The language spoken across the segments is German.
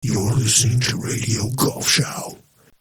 You're listening to Radio Golf Show.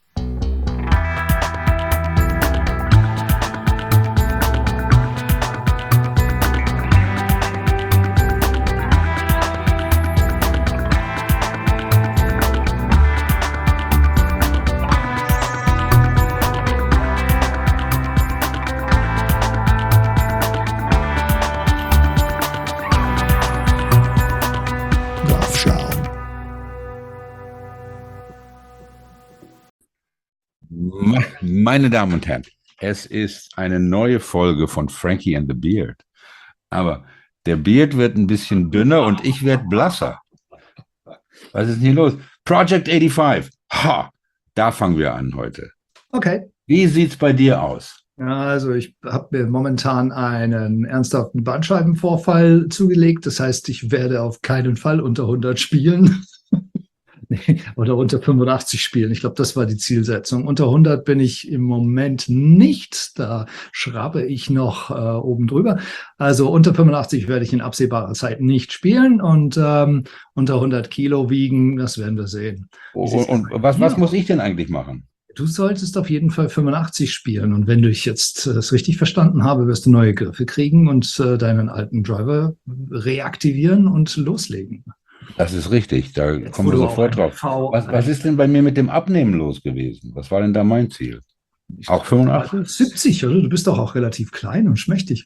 Meine Damen und Herren, es ist eine neue Folge von Frankie and the Beard. Aber der Beard wird ein bisschen dünner und ich werde blasser. Was ist denn hier los? Project 85. Ha! Da fangen wir an heute. Okay. Wie sieht's bei dir aus? Ja, also ich habe mir momentan einen ernsthaften Bandscheibenvorfall zugelegt. Das heißt, ich werde auf keinen Fall unter 100 spielen. Oder unter 85 spielen. Ich glaube, das war die Zielsetzung. Unter 100 bin ich im Moment nicht. Da schraube ich noch oben drüber. Also unter 85 werde ich in absehbarer Zeit nicht spielen. Und unter 100 Kilo wiegen, das werden wir sehen. Und was muss ich denn eigentlich machen? Du solltest auf jeden Fall 85 spielen. Und wenn ich jetzt das richtig verstanden habe, wirst du neue Griffe kriegen und deinen alten Driver reaktivieren und loslegen. Das ist richtig, da kommen wir sofort drauf. Was ist denn bei mir mit dem Abnehmen los gewesen? Was war denn da mein Ziel? Auch 85? 70, oder? Du bist doch auch relativ klein und schmächtig.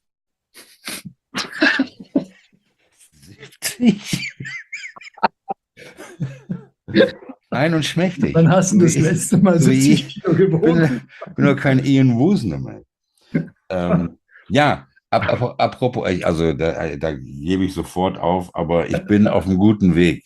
70? Klein und schmächtig. Wann hast du das letzte Mal 70 Kilo gewogen? Ich bin doch kein Ian Wusner mehr. Ja. Apropos, also da gebe ich sofort auf, aber ich bin auf einem guten Weg,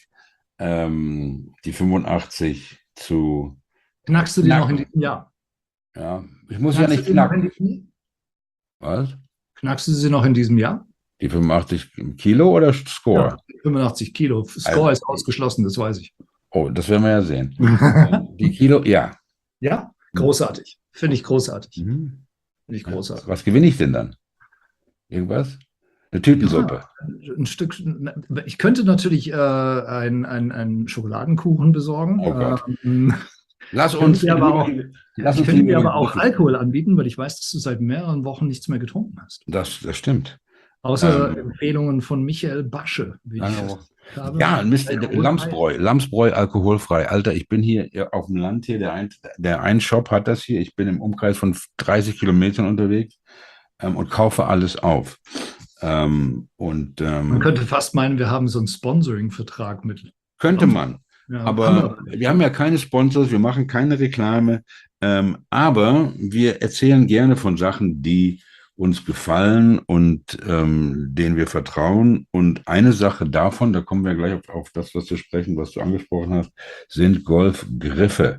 die 85 zu Knackst du die noch in diesem Jahr? Ja, ich muss ja nicht knacken. Was? Knackst du sie noch in diesem Jahr? Die 85 Kilo oder Score? Ja, 85 Kilo. Score ist ausgeschlossen, das weiß ich. Oh, das werden wir ja sehen. Die Kilo, ja. Ja, großartig. Finde ich großartig. Mhm. Finde ich großartig. Was gewinne ich denn dann? Irgendwas? Eine Tütensuppe? Ja, ein Stück. Ich könnte natürlich einen Schokoladenkuchen besorgen. Oh Gott. Ich könnte dir aber auch Alkohol anbieten, weil ich weiß, dass du seit mehreren Wochen nichts mehr getrunken hast. Das stimmt. Außer Empfehlungen von Michael Basche. Ja, Lamsbräu, alkoholfrei. Alter, ich bin hier auf dem Land hier, der ein Shop hat das hier. Ich bin im Umkreis von 30 Kilometern unterwegs. Und kaufe alles auf. Man könnte fast meinen, wir haben so einen Sponsoring-Vertrag mit. Könnte man. Ja, aber wir haben ja keine Sponsors, wir machen keine Reklame. Aber wir erzählen gerne von Sachen, die uns gefallen und denen wir vertrauen. Und eine Sache davon, da kommen wir gleich auf das, was zu sprechen, was du angesprochen hast, sind Golfgriffe.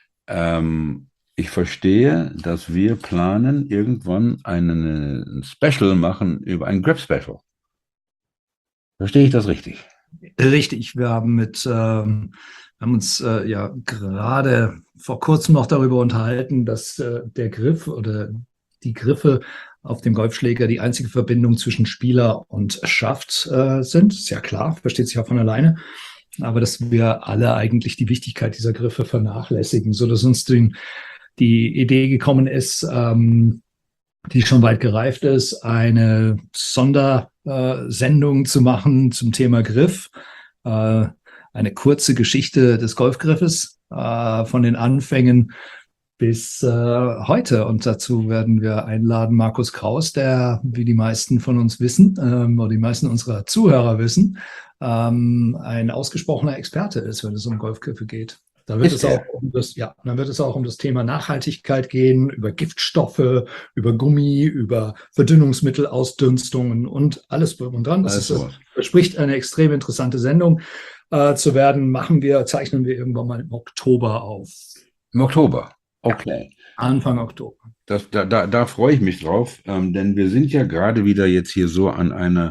Ich verstehe, dass wir planen, irgendwann ein Special machen über ein Grip-Special. Verstehe ich das richtig? Richtig. Wir haben uns ja gerade vor kurzem noch darüber unterhalten, dass der Griff oder die Griffe auf dem Golfschläger die einzige Verbindung zwischen Spieler und Schaft sind. Ist ja klar, versteht sich auch von alleine. Aber dass wir alle eigentlich die Wichtigkeit dieser Griffe vernachlässigen, sodass uns die Idee gekommen ist, die schon weit gereift ist, eine Sondersendung zu machen zum Thema Griff. Eine kurze Geschichte des Golfgriffes von den Anfängen bis heute. Und dazu werden wir einladen Markus Kraus, der, wie die meisten von uns wissen, oder die meisten unserer Zuhörer wissen, ein ausgesprochener Experte ist, wenn es um Golfgriffe geht. Da wird dann wird es auch um das Thema Nachhaltigkeit gehen, über Giftstoffe, über Gummi, über Verdünnungsmittel, Ausdünstungen und alles drum und dran. Das verspricht eine extrem interessante Sendung zu werden. Zeichnen wir irgendwann mal im Oktober auf. Im Oktober? Okay. Anfang Oktober. Da freue ich mich drauf, denn wir sind ja gerade wieder jetzt hier so an einer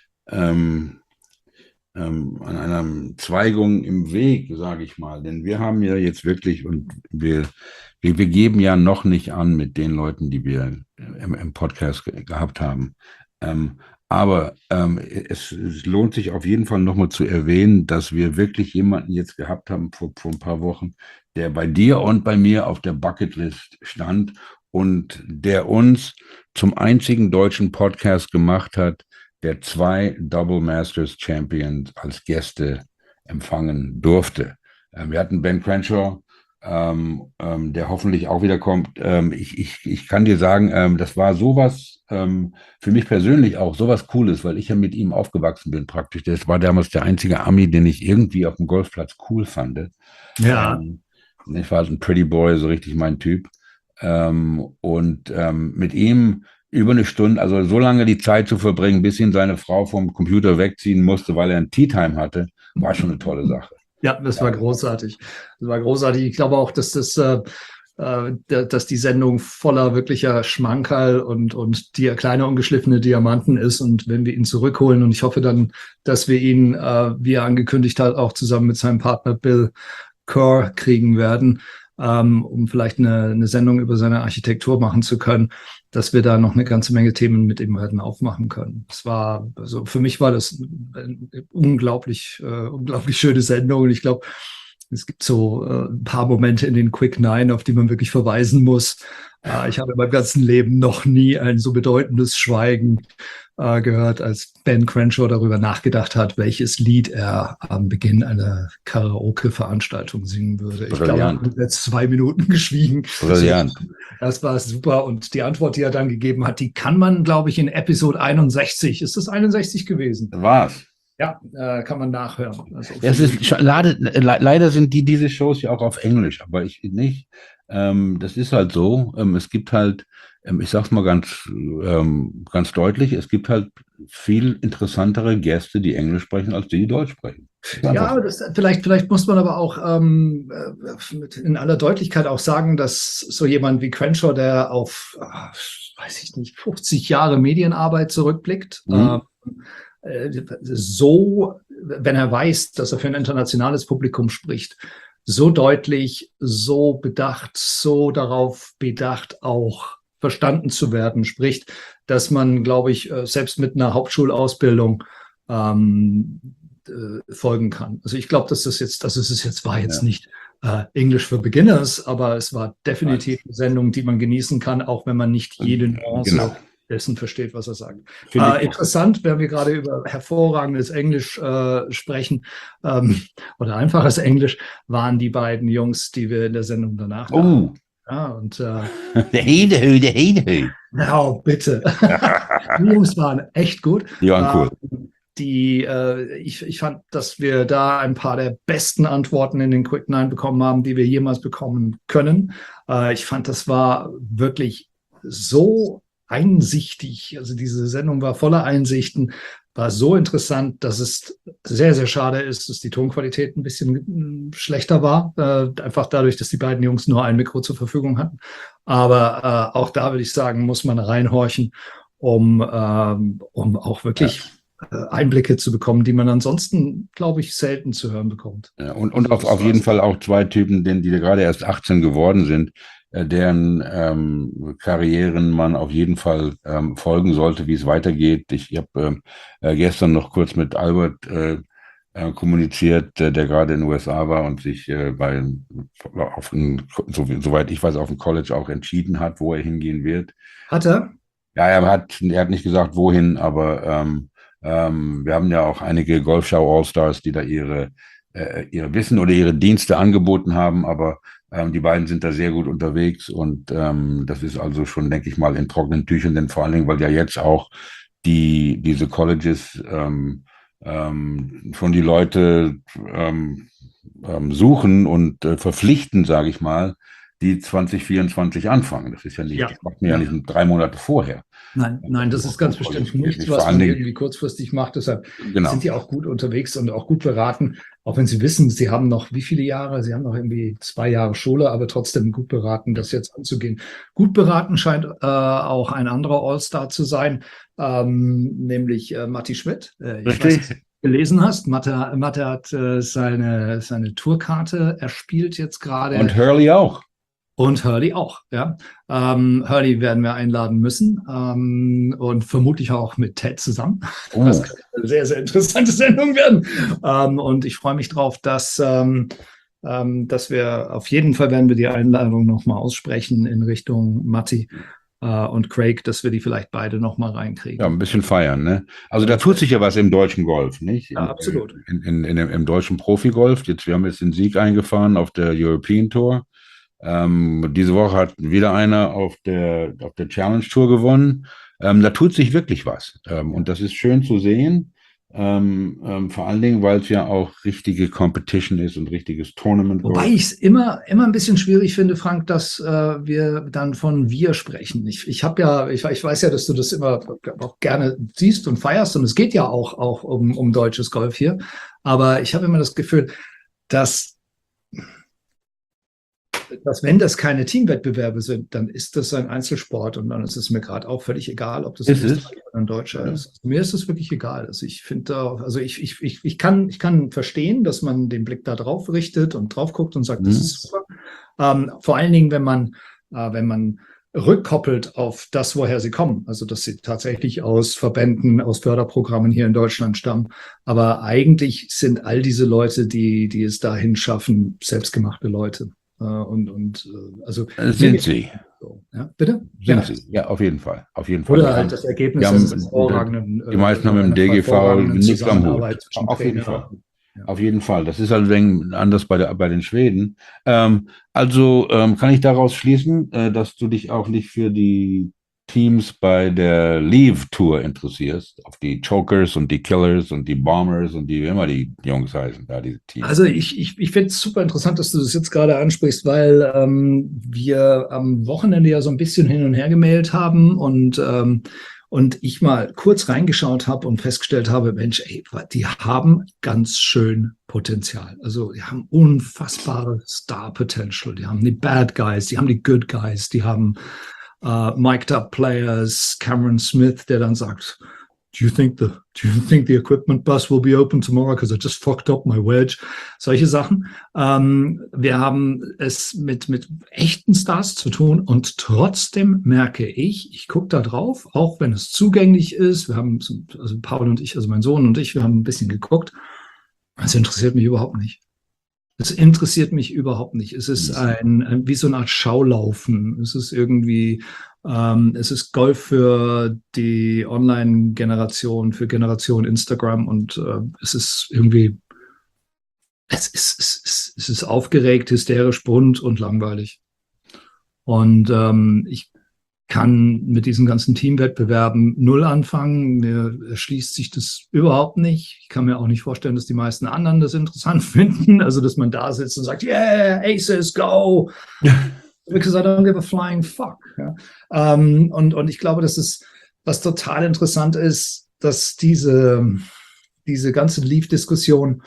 Zweigung im Weg, sage ich mal. Denn wir haben ja jetzt wirklich, und wir geben ja noch nicht an mit den Leuten, die wir im Podcast gehabt haben. Aber es lohnt sich auf jeden Fall nochmal zu erwähnen, dass wir wirklich jemanden jetzt gehabt haben vor ein paar Wochen, der bei dir und bei mir auf der Bucketlist stand und der uns zum einzigen deutschen Podcast gemacht hat, der 2 Double Masters Champions als Gäste empfangen durfte. Wir hatten Ben Crenshaw, der hoffentlich auch wieder kommt. Ich kann dir sagen, das war sowas, für mich persönlich auch sowas Cooles, weil ich ja mit ihm aufgewachsen bin praktisch. Das war damals der einzige Ami, den ich irgendwie auf dem Golfplatz cool fand. Ja. Ich war ein Pretty Boy, so richtig mein Typ. Mit ihm über eine Stunde, also so lange die Zeit zu verbringen, bis ihn seine Frau vom Computer wegziehen musste, weil er ein Tea Time hatte, war schon eine tolle Sache. Ja, das war großartig. Das war großartig. Ich glaube auch, dass dass die Sendung voller wirklicher Schmankerl und die kleine ungeschliffene Diamanten ist. Und wenn wir ihn zurückholen, und ich hoffe dann, dass wir ihn, wie er angekündigt hat, auch zusammen mit seinem Partner Bill Kerr kriegen werden, um vielleicht eine Sendung über seine Architektur machen zu können, dass wir da noch eine ganze Menge Themen mit ihm werden aufmachen können. Also für mich war das eine unglaublich schöne Sendung. Und ich glaube, es gibt so ein paar Momente in den Quick Nine, auf die man wirklich verweisen muss. Ich habe in meinem ganzen Leben noch nie ein so bedeutendes Schweigen gehört, als Ben Crenshaw darüber nachgedacht hat, welches Lied er am Beginn einer Karaoke-Veranstaltung singen würde. Ich glaube, er hat jetzt 2 Minuten geschwiegen. Brillant. Das war super. Und die Antwort, die er dann gegeben hat, die kann man, glaube ich, in Episode 61. Ist das 61 gewesen? War's. Ja, kann man nachhören. Also es ist, leider sind diese Shows ja auch auf Englisch, aber ich nicht. Das ist halt so. Es gibt halt, ich sag's mal ganz deutlich, es gibt halt viel interessantere Gäste, die Englisch sprechen, als die Deutsch sprechen. Ja, vielleicht muss man aber auch in aller Deutlichkeit auch sagen, dass so jemand wie Crenshaw, der auf, weiß ich nicht, 50 Jahre Medienarbeit zurückblickt, so, wenn er weiß, dass er für ein internationales Publikum spricht, so deutlich, so bedacht, so darauf bedacht, auch verstanden zu werden, spricht, dass man, glaube ich, selbst mit einer Hauptschulausbildung folgen kann. Also ich glaube, dass es jetzt war jetzt nicht Englisch für Beginners, aber es war definitiv eine Sendung, die man genießen kann, auch wenn man nicht jede Nuance dessen versteht, was er sagt. Interessant, wenn wir gerade über hervorragendes Englisch sprechen oder einfaches Englisch, waren die beiden Jungs, die wir in der Sendung danach hatten. Ja, und der Hedehö. Oh, bitte. Die Jungs waren echt gut. Die waren cool. Ich fand, dass wir da ein paar der besten Antworten in den Quick Nine bekommen haben, die wir jemals bekommen können. Ich fand, das war wirklich so einsichtig. Also diese Sendung war voller Einsichten, war so interessant, dass es sehr, sehr schade ist, dass die Tonqualität ein bisschen schlechter war. Einfach dadurch, dass die beiden Jungs nur ein Mikro zur Verfügung hatten. Aber auch da würde ich sagen, muss man reinhorchen, um auch wirklich Einblicke zu bekommen, die man ansonsten, glaube ich, selten zu hören bekommt. Ja, und auf jeden Fall auch 2 Typen, die gerade erst 18 geworden sind, deren Karrieren man auf jeden Fall folgen sollte, wie es weitergeht. Ich habe gestern noch kurz mit Albert kommuniziert, der gerade in den USA war und sich soweit ich weiß, auf dem College auch entschieden hat, wo er hingehen wird. Hat er? Ja, er hat nicht gesagt, wohin, aber wir haben ja auch einige Golfschau All-Stars, die da ihre Wissen oder ihre Dienste angeboten haben, aber die beiden sind da sehr gut unterwegs und das ist also schon, denke ich mal, in trockenen Tüchern, denn vor allen Dingen, weil ja jetzt auch diese Colleges schon die Leute suchen und verpflichten, sage ich mal, die 2024 anfangen. Das ist ja nicht, das macht man ja nicht 3 Monate vorher. Nein, das ist ganz bestimmt nichts, was man irgendwie kurzfristig macht. Deshalb sind die auch gut unterwegs und auch gut beraten, auch wenn sie wissen, sie haben noch wie viele Jahre? Sie haben noch irgendwie 2 Jahre Schule, aber trotzdem gut beraten, das jetzt anzugehen. Gut beraten scheint auch ein anderer All-Star zu sein, nämlich Matti Schmidt. Ich weiß, was du gelesen hast. Matte hat seine Tourkarte erspielt jetzt gerade. Und Hurley auch. Und Hurley auch, ja. Hurley werden wir einladen müssen und vermutlich auch mit Ted zusammen. Oh. Das kann eine sehr, sehr interessante Sendung werden. Und ich freue mich drauf, dass wir auf jeden Fall werden wir die Einladung nochmal aussprechen in Richtung Matti und Craig, dass wir die vielleicht beide nochmal reinkriegen. Ja, ein bisschen feiern, ne? Also da tut sich ja was im deutschen Golf, nicht? Ja, absolut. Im deutschen Profigolf. Wir haben jetzt den Sieg eingefahren auf der European Tour. Diese Woche hat wieder einer auf der Challenge Tour gewonnen. Da tut sich wirklich was. Und das ist schön zu sehen. Vor allen Dingen, weil es ja auch richtige Competition ist und richtiges Tournament. Wobei ich es immer ein bisschen schwierig finde, Frank, dass wir dann von wir sprechen. Ich weiß ja, dass du das immer auch gerne siehst und feierst und es geht ja auch um deutsches Golf hier. Aber ich habe immer das Gefühl, dass wenn das keine Teamwettbewerbe sind, dann ist das ein Einzelsport und dann ist es mir gerade auch völlig egal, ob das ein Österreicher oder ein Deutscher ist. Also mir ist es wirklich egal. Also ich finde, ich kann verstehen, dass man den Blick da drauf richtet und drauf guckt und sagt, das ist super. Vor allen Dingen, wenn man rückkoppelt auf das, woher sie kommen. Also, dass sie tatsächlich aus Verbänden, aus Förderprogrammen hier in Deutschland stammen. Aber eigentlich sind all diese Leute, die es dahin schaffen, selbstgemachte Leute. Also sind sie. So, ja, bitte? Sind sie, ja, auf jeden Fall. Oder halt das Ergebnis eines hervorragenden. Die meisten haben im DGV nichts am Hut. Auf jeden Fall. Ja. Auf jeden Fall. Das ist halt ein wenig anders bei den Schweden. Kann ich daraus schließen, dass du dich auch nicht für die Teams bei der Leave Tour interessierst, auf die Chokers und die Killers und die Bombers und wie immer die Jungs heißen, da diese Teams. Also ich finde es super interessant, dass du das jetzt gerade ansprichst, weil wir am Wochenende ja so ein bisschen hin und her gemailt haben und ich mal kurz reingeschaut habe und festgestellt habe, Mensch, ey, die haben ganz schön Potenzial. Also die haben unfassbare Star-Potential. Die haben die Bad Guys, die haben die Good Guys, die haben mic'd up players, Cameron Smith, der dann sagt, do you think the equipment bus will be open tomorrow because I just fucked up my wedge? Solche Sachen. Wir haben es mit echten Stars zu tun und trotzdem merke ich gucke da drauf, auch wenn es zugänglich ist. Wir haben, also Paul und ich, also mein Sohn und ich, wir haben ein bisschen geguckt. Das interessiert mich überhaupt nicht. Es interessiert mich überhaupt nicht. Es ist wie so eine Art Schaulaufen. Es ist irgendwie, es ist Golf für die Online-Generation, für Generation Instagram und es ist irgendwie, es ist aufgeregt, hysterisch, bunt und langweilig. Und ich kann mit diesen ganzen Teamwettbewerben null anfangen. Mir erschließt sich das überhaupt nicht. Ich kann mir auch nicht vorstellen, dass die meisten anderen das interessant finden. Also, dass man da sitzt und sagt, yeah, Aces, go! Because I don't give a flying fuck. Ja? Und ich glaube, dass es, was total interessant ist, dass diese ganze Leaf-Diskussion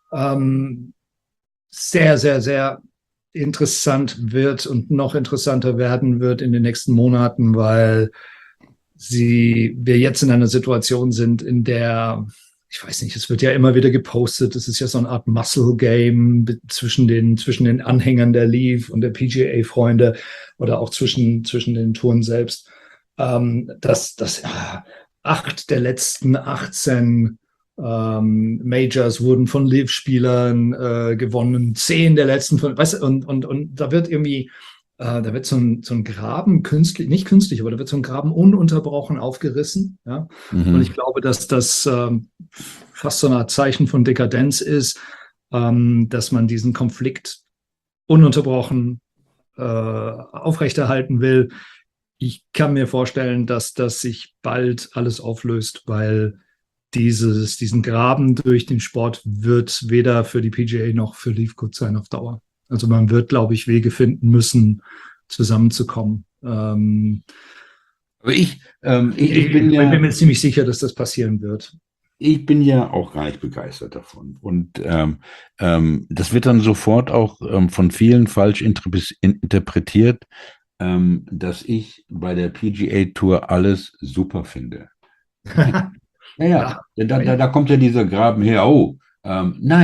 sehr, sehr, sehr interessant wird und noch interessanter werden wird in den nächsten Monaten, weil wir jetzt in einer Situation sind, in der, ich weiß nicht, es wird ja immer wieder gepostet, es ist ja so eine Art Muscle-Game zwischen den Anhängern der Leaf und der PGA-Freunde oder auch zwischen den Touren selbst, dass 8 der letzten 18 Majors wurden von Live-Spielern gewonnen, 10 der letzten von, weißt du, und da wird irgendwie, da wird so ein Graben nicht künstlich, aber da wird so ein Graben ununterbrochen aufgerissen, ja. Und ich glaube, dass das fast so eine Art Zeichen von Dekadenz ist, dass man diesen Konflikt ununterbrochen aufrechterhalten will. Ich kann mir vorstellen, dass das sich bald alles auflöst, weil diesen Graben durch den Sport wird weder für die PGA noch für Leaf gut sein auf Dauer. Also man wird, glaube ich, Wege finden müssen, zusammenzukommen. Aber ich bin mir ziemlich sicher, dass das passieren wird. Ich bin ja auch gar nicht begeistert davon. Und das wird dann sofort auch von vielen falsch interpretiert, dass ich bei der PGA Tour alles super finde. Da kommt ja dieser Graben her. Nein,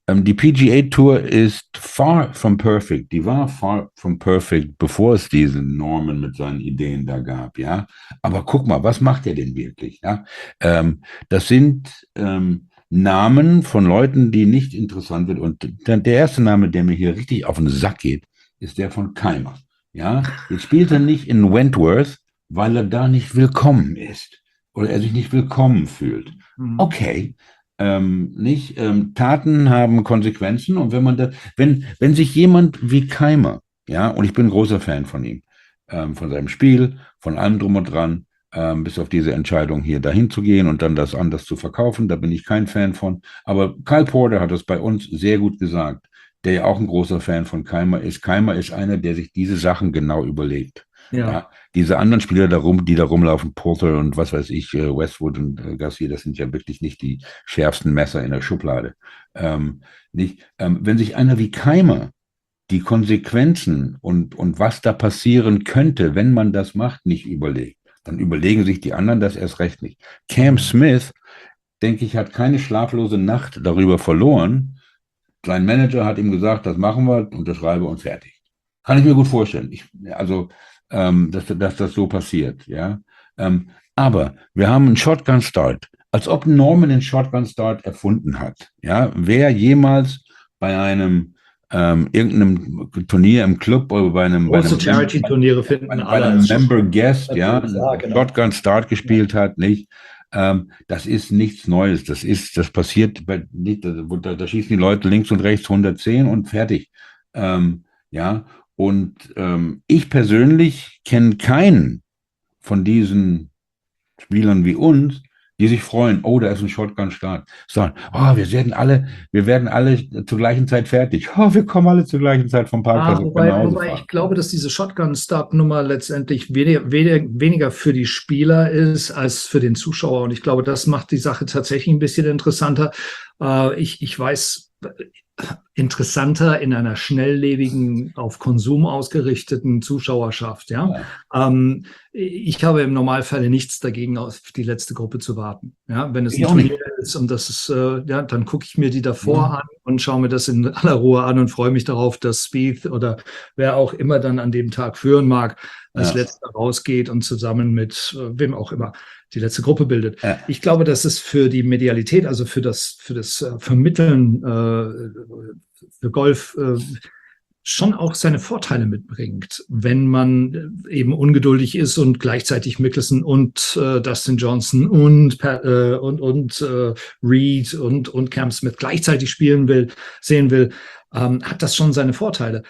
Die PGA Tour ist far from perfect. Die war far from perfect, bevor es diesen Norman mit seinen Ideen da gab, ja. Aber guck mal, was macht er denn wirklich, ja? Das sind Namen von Leuten, die nicht interessant sind. Und der erste Name, der mir hier richtig auf den Sack geht, ist der von Keimer, ja. Jetzt spielt er nicht in Wentworth, weil er da nicht willkommen ist oder er sich nicht willkommen fühlt. Okay. Nicht, Taten haben Konsequenzen und wenn sich jemand wie Keimer, ja, und ich bin ein großer Fan von ihm, von seinem Spiel, von allem drum und dran, bis auf diese Entscheidung hier dahin zu gehen und dann das anders zu verkaufen, da bin ich kein Fan von. Aber Kyle Porter hat das bei uns sehr gut gesagt, der ja auch ein großer Fan von Keimer ist. Keimer ist einer, der sich diese Sachen genau überlegt. Ja, diese anderen Spieler die da rumlaufen, Porter und was weiß ich, Westwood und Garcia, das sind ja wirklich nicht die schärfsten Messer in der Schublade. Wenn sich einer wie Keimer die Konsequenzen und was da passieren könnte, wenn man das macht, nicht überlegt, dann überlegen sich die anderen das erst recht nicht. Cam Smith, denke ich, hat keine schlaflose Nacht darüber verloren. Sein Manager hat ihm gesagt, das machen wir, unterschreibe und fertig. Kann ich mir gut vorstellen. Dass das so passiert, ja. Aber wir haben einen Shotgun-Start, als ob Norman den Shotgun-Start erfunden hat, ja. Wer jemals bei einem irgendeinem Turnier im Club oder bei einem Charity-Turniere finden bei einem Member Guest, ja, genau. Shotgun-Start gespielt hat, nicht. Das ist nichts Neues. Das passiert da schießen die Leute links und rechts 110 und fertig. Ja. Und ich persönlich kenne keinen von diesen Spielern wie uns, die sich freuen, oh, da ist ein Shotgun-Start. Sagen, oh, wir werden alle zur gleichen Zeit fertig. Oh, wir kommen alle zur gleichen Zeit vom Parkplatz. Wobei ich glaube, dass diese Shotgun-Start-Nummer letztendlich weniger für die Spieler ist als für den Zuschauer. Und ich glaube, das macht die Sache tatsächlich ein bisschen interessanter. Ich weiß, interessanter in einer schnelllebigen, auf Konsum ausgerichteten Zuschauerschaft. Ja? Ich habe im Normalfall nichts dagegen, auf die letzte Gruppe zu warten. Ja? Wenn es ein Turnier ist und das ist, dann gucke ich mir die davor an und schaue mir das in aller Ruhe an und freue mich darauf, dass Spieth oder wer auch immer dann an dem Tag führen mag, als letzter rausgeht und zusammen mit wem auch immer die letzte Gruppe bildet. Ja. Ich glaube, dass es für die Medialität, also für das Vermitteln für Golf schon auch seine Vorteile mitbringt, wenn man eben ungeduldig ist und gleichzeitig Mickelson und Dustin Johnson und Reed und Cam Smith gleichzeitig sehen will, hat das schon seine Vorteile.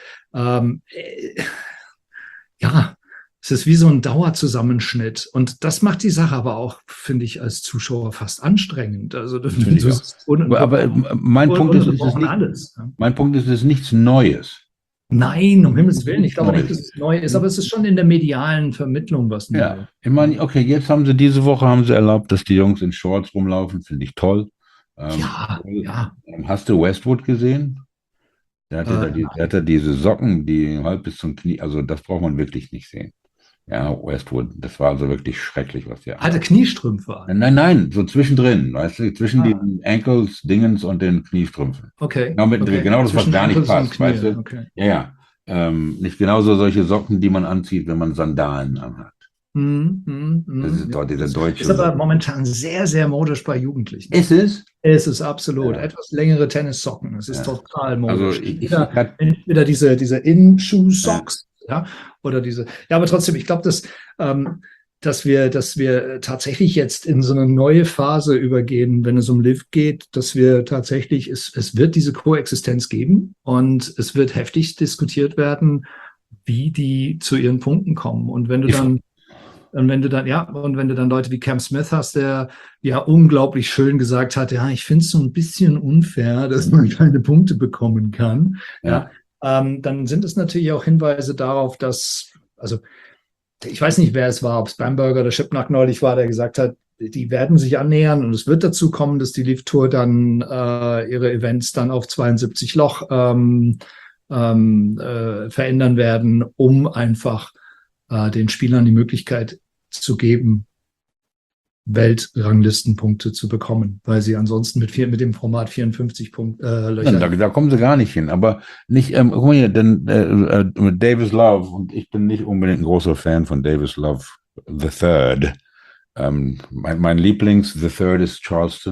Es ist wie so ein Dauerzusammenschnitt. Und das macht die Sache aber auch, finde ich, als Zuschauer fast anstrengend. Also, aber mein Punkt ist, es ist nichts Neues. Nein, um Himmels Willen. Ich glaube nicht, dass es neu ist, aber es ist schon in der medialen Vermittlung was Neues. Ja, ich meine, okay, jetzt diese Woche erlaubt, dass die Jungs in Shorts rumlaufen, finde ich toll. Ja. Hast du Westwood gesehen? Der hatte diese Socken, die halb bis zum Knie, also das braucht man wirklich nicht sehen. Ja, Westwood, das war also wirklich schrecklich, was der hatte. Kniestrümpfe an? Nein, so zwischendrin, weißt du, zwischen den Ankles-Dingens und den Kniestrümpfen. Okay. Genau das, was gar nicht passt, Knie, weißt du? Okay. Ja. Nicht genauso solche Socken, die man anzieht, wenn man Sandalen anhat. Das ist dort dieser deutsche. Ist aber momentan sehr, sehr modisch bei Jugendlichen. Ist es? Es ist absolut. Ja. Etwas längere Tennissocken. Es ist total modisch. Also entweder diese In-Shoe-Socks, oder diese. Ja, aber trotzdem, ich glaube, dass wir tatsächlich jetzt in so eine neue Phase übergehen, wenn es um Live geht, dass wir tatsächlich, es wird diese Koexistenz geben und es wird heftig diskutiert werden, wie die zu ihren Punkten kommen. Und wenn du dann Leute wie Cam Smith hast, der ja unglaublich schön gesagt hat, ja, ich finde es so ein bisschen unfair, dass man keine Punkte bekommen kann. Dann sind es natürlich auch Hinweise darauf, dass, also ich weiß nicht, wer es war, ob es Bamberger oder Schipnack neulich war, der gesagt hat, die werden sich annähern und es wird dazu kommen, dass die Live Tour dann ihre Events dann auf 72 Loch verändern werden, um einfach den Spielern die Möglichkeit zu geben, Weltranglistenpunkte zu bekommen, weil sie ansonsten mit dem Format 54 Löcher. Da kommen sie gar nicht hin. Aber nicht, guck mal hier, denn Davis Love, und ich bin nicht unbedingt ein großer Fan von Davis Love the Third. Mein Lieblings-The Third ist Charles,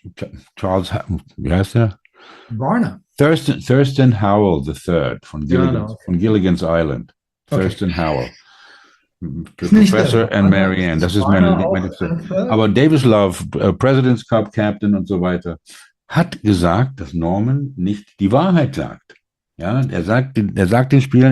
wie heißt der? Warner. Thurston Howell the Third von Gilligan's Island. Thurston Howell. Professor and Marianne, das ist meine. Aber Davis Love, President's Cup Captain und so weiter, hat gesagt, dass Norman nicht die Wahrheit sagt. Ja, er sagt den Spielern,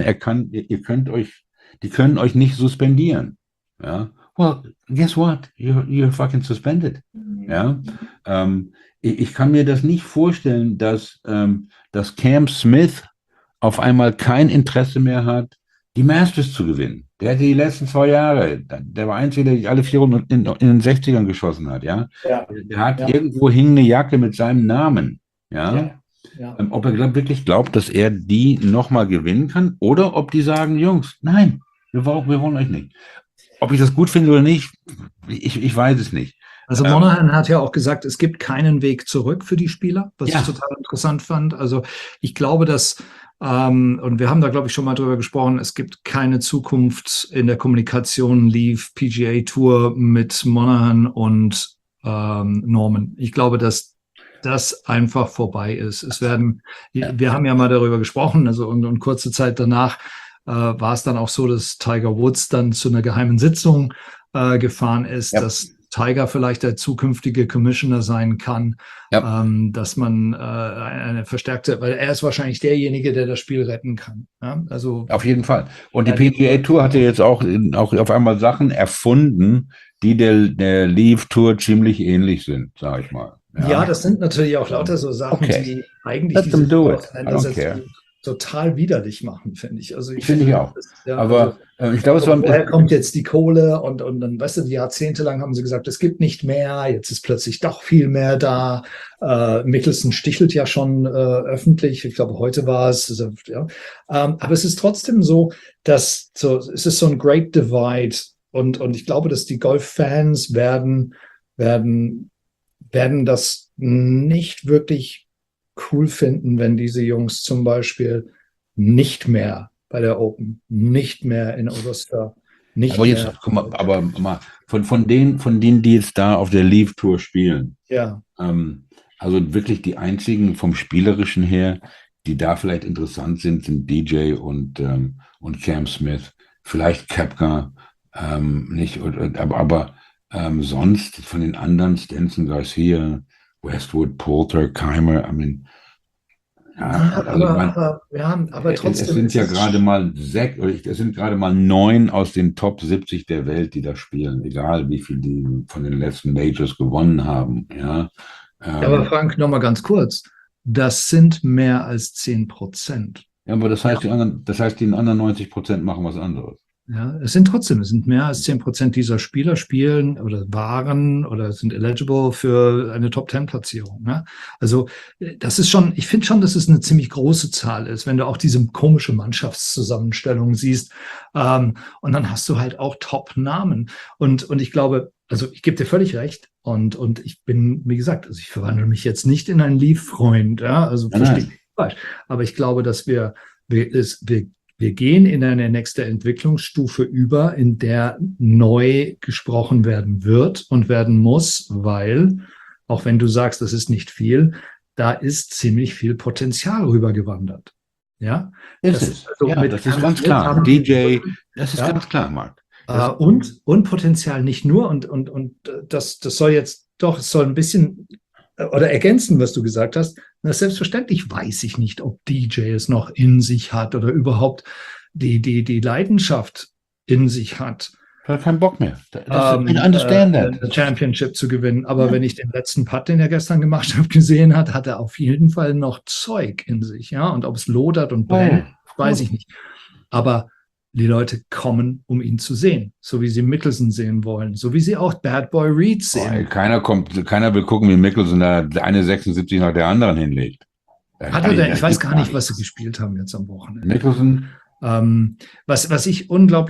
die können euch nicht suspendieren. Ja, well, guess what? You're fucking suspended. Ja, ich kann mir das nicht vorstellen, dass Cam Smith auf einmal kein Interesse mehr hat, die Masters zu gewinnen. Der hatte die letzten 2 Jahre, der war einzige, der alle 4 Runden in den 60ern geschossen hat, ja. Der hat irgendwo hing eine Jacke mit seinem Namen, ja. Ob er wirklich glaubt, dass er die nochmal gewinnen kann, oder ob die sagen, Jungs, nein, wir wollen euch nicht. Ob ich das gut finde oder nicht, ich weiß es nicht. Also Monahan hat ja auch gesagt, es gibt keinen Weg zurück für die Spieler, was ich total interessant fand. Also ich glaube, dass und wir haben da, glaube ich, schon mal drüber gesprochen, es gibt keine Zukunft in der Kommunikation Leaf PGA Tour mit Monahan und Norman. Ich glaube, dass das einfach vorbei ist. Wir haben ja mal darüber gesprochen, also und kurze Zeit danach war es dann auch so, dass Tiger Woods dann zu einer geheimen Sitzung gefahren ist, dass Tiger vielleicht der zukünftige Commissioner sein kann, dass man eine verstärkte, weil er ist wahrscheinlich derjenige, der das Spiel retten kann. Ja? Also auf jeden Fall. Und die PGA Tour hat ja jetzt auch auf einmal Sachen erfunden, die der Leaf Tour ziemlich ähnlich sind, sage ich mal. Ja, das sind natürlich auch lauter so Sachen, die eigentlich diese Auseinandersetzung total widerlich machen, finde ich. Also finde ich auch. Aber ich glaube, es war woher kommt jetzt die Kohle und dann, weißt du, jahrzehntelang haben sie gesagt, es gibt nicht mehr, jetzt ist plötzlich doch viel mehr da. Mickelson stichelt ja schon öffentlich, ich glaube, heute war es. Aber es ist trotzdem so, dass es ist so ein Great Divide und ich glaube, dass die Golf-Fans werden das nicht wirklich cool finden, wenn diese Jungs zum Beispiel nicht mehr bei der Open, nicht mehr in Augusta, nicht aber jetzt, guck mal, aber mal von denen, die jetzt da auf der Leaf Tour spielen, also wirklich die einzigen vom Spielerischen her, die da vielleicht interessant sind DJ und Cam Smith, vielleicht Koepka, nicht, aber sonst von den anderen, Stenson, Garcia, Westwood, Poulter, Keimer, aber trotzdem. Es sind ja gerade mal 9 aus den Top 70 der Welt, die da spielen, egal wie viel die von den letzten Majors gewonnen haben. Ja, aber Frank, nochmal ganz kurz, das sind mehr als 10%. Ja, aber das heißt, die anderen 90% machen was anderes. Ja, es sind mehr als 10% dieser Spieler spielen oder waren oder sind eligible für eine Top-10-Platzierung. Ne? Also das ist schon, ich finde schon, dass es eine ziemlich große Zahl ist, wenn du auch diese komische Mannschaftszusammenstellung siehst. Und dann hast du halt auch Top-Namen. Und ich glaube, also ich gebe dir völlig recht. Und ich bin, wie gesagt, also ich verwandle mich jetzt nicht in einen Leaf-Freund. Ja? Also verstehe ich falsch. Aber ich glaube, dass wir gehen in eine nächste Entwicklungsstufe über, in der neu gesprochen werden wird und werden muss, weil, auch wenn du sagst, das ist nicht viel, da ist ziemlich viel Potenzial rübergewandert. Ja? Das ist ganz klar. DJ, das ist ganz klar, Marc. Und Potenzial nicht nur, und das soll jetzt doch, es soll ein bisschen oder ergänzen, was du gesagt hast. Na, selbstverständlich weiß ich nicht, ob DJ es noch in sich hat oder überhaupt die Leidenschaft in sich hat. Er hat keinen Bock mehr. I understand that. Championship zu gewinnen. Aber wenn ich den letzten Putt, den er gestern gemacht hat, gesehen hat er auf jeden Fall noch Zeug in sich. Ja? Und ob es lodert und brennt, weiß ich nicht. Aber die Leute kommen, um ihn zu sehen, so wie sie Mickelson sehen wollen, so wie sie auch Bad Boy Reed sehen. Keiner will gucken, wie Mickelson da eine 76 nach der anderen hinlegt. Ich weiß gar nicht, was sie gespielt haben jetzt am Wochenende. Mickelson. Was ich unglaublich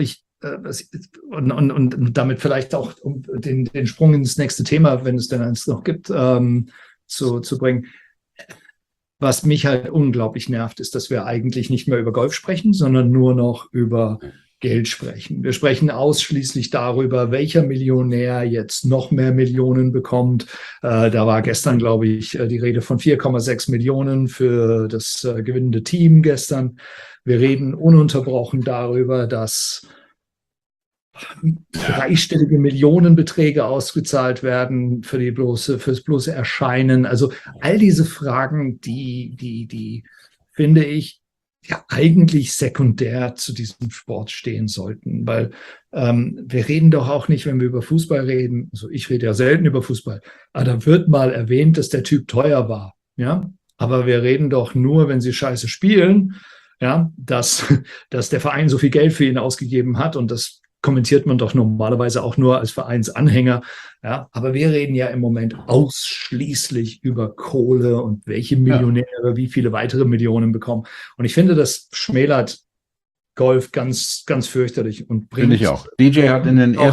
und damit vielleicht auch um den Sprung ins nächste Thema, wenn es denn eins noch gibt, zu bringen. Was mich halt unglaublich nervt, ist, dass wir eigentlich nicht mehr über Golf sprechen, sondern nur noch über Geld sprechen. Wir sprechen ausschließlich darüber, welcher Millionär jetzt noch mehr Millionen bekommt. Da war gestern, glaube ich, die Rede von 4,6 Millionen für das gewinnende Team gestern. Wir reden ununterbrochen darüber, dass dreistellige Millionenbeträge ausgezahlt werden fürs bloße Erscheinen. Also all diese Fragen, die finde ich ja eigentlich sekundär zu diesem Sport stehen sollten, weil wir reden doch auch nicht, wenn wir über Fußball reden, also ich rede ja selten über Fußball, aber da wird mal erwähnt, dass der Typ teuer war, ja, aber wir reden doch nur, wenn sie scheiße spielen, ja, dass der Verein so viel Geld für ihn ausgegeben hat, und das kommentiert man doch normalerweise auch nur als Vereinsanhänger. Ja, aber wir reden ja im Moment ausschließlich über Kohle und welche Millionäre wie viele weitere Millionen bekommen. Und ich finde, das schmälert Golf ganz, ganz fürchterlich und bringt. Finde ich auch. DJ hat in den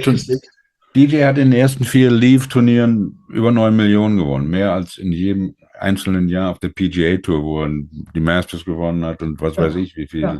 ersten 4 Leave-Turnieren über 9 Millionen gewonnen. Mehr als in jedem einzelnen Jahr auf der PGA Tour, wo er die Masters gewonnen hat und was weiß ich, wie viel.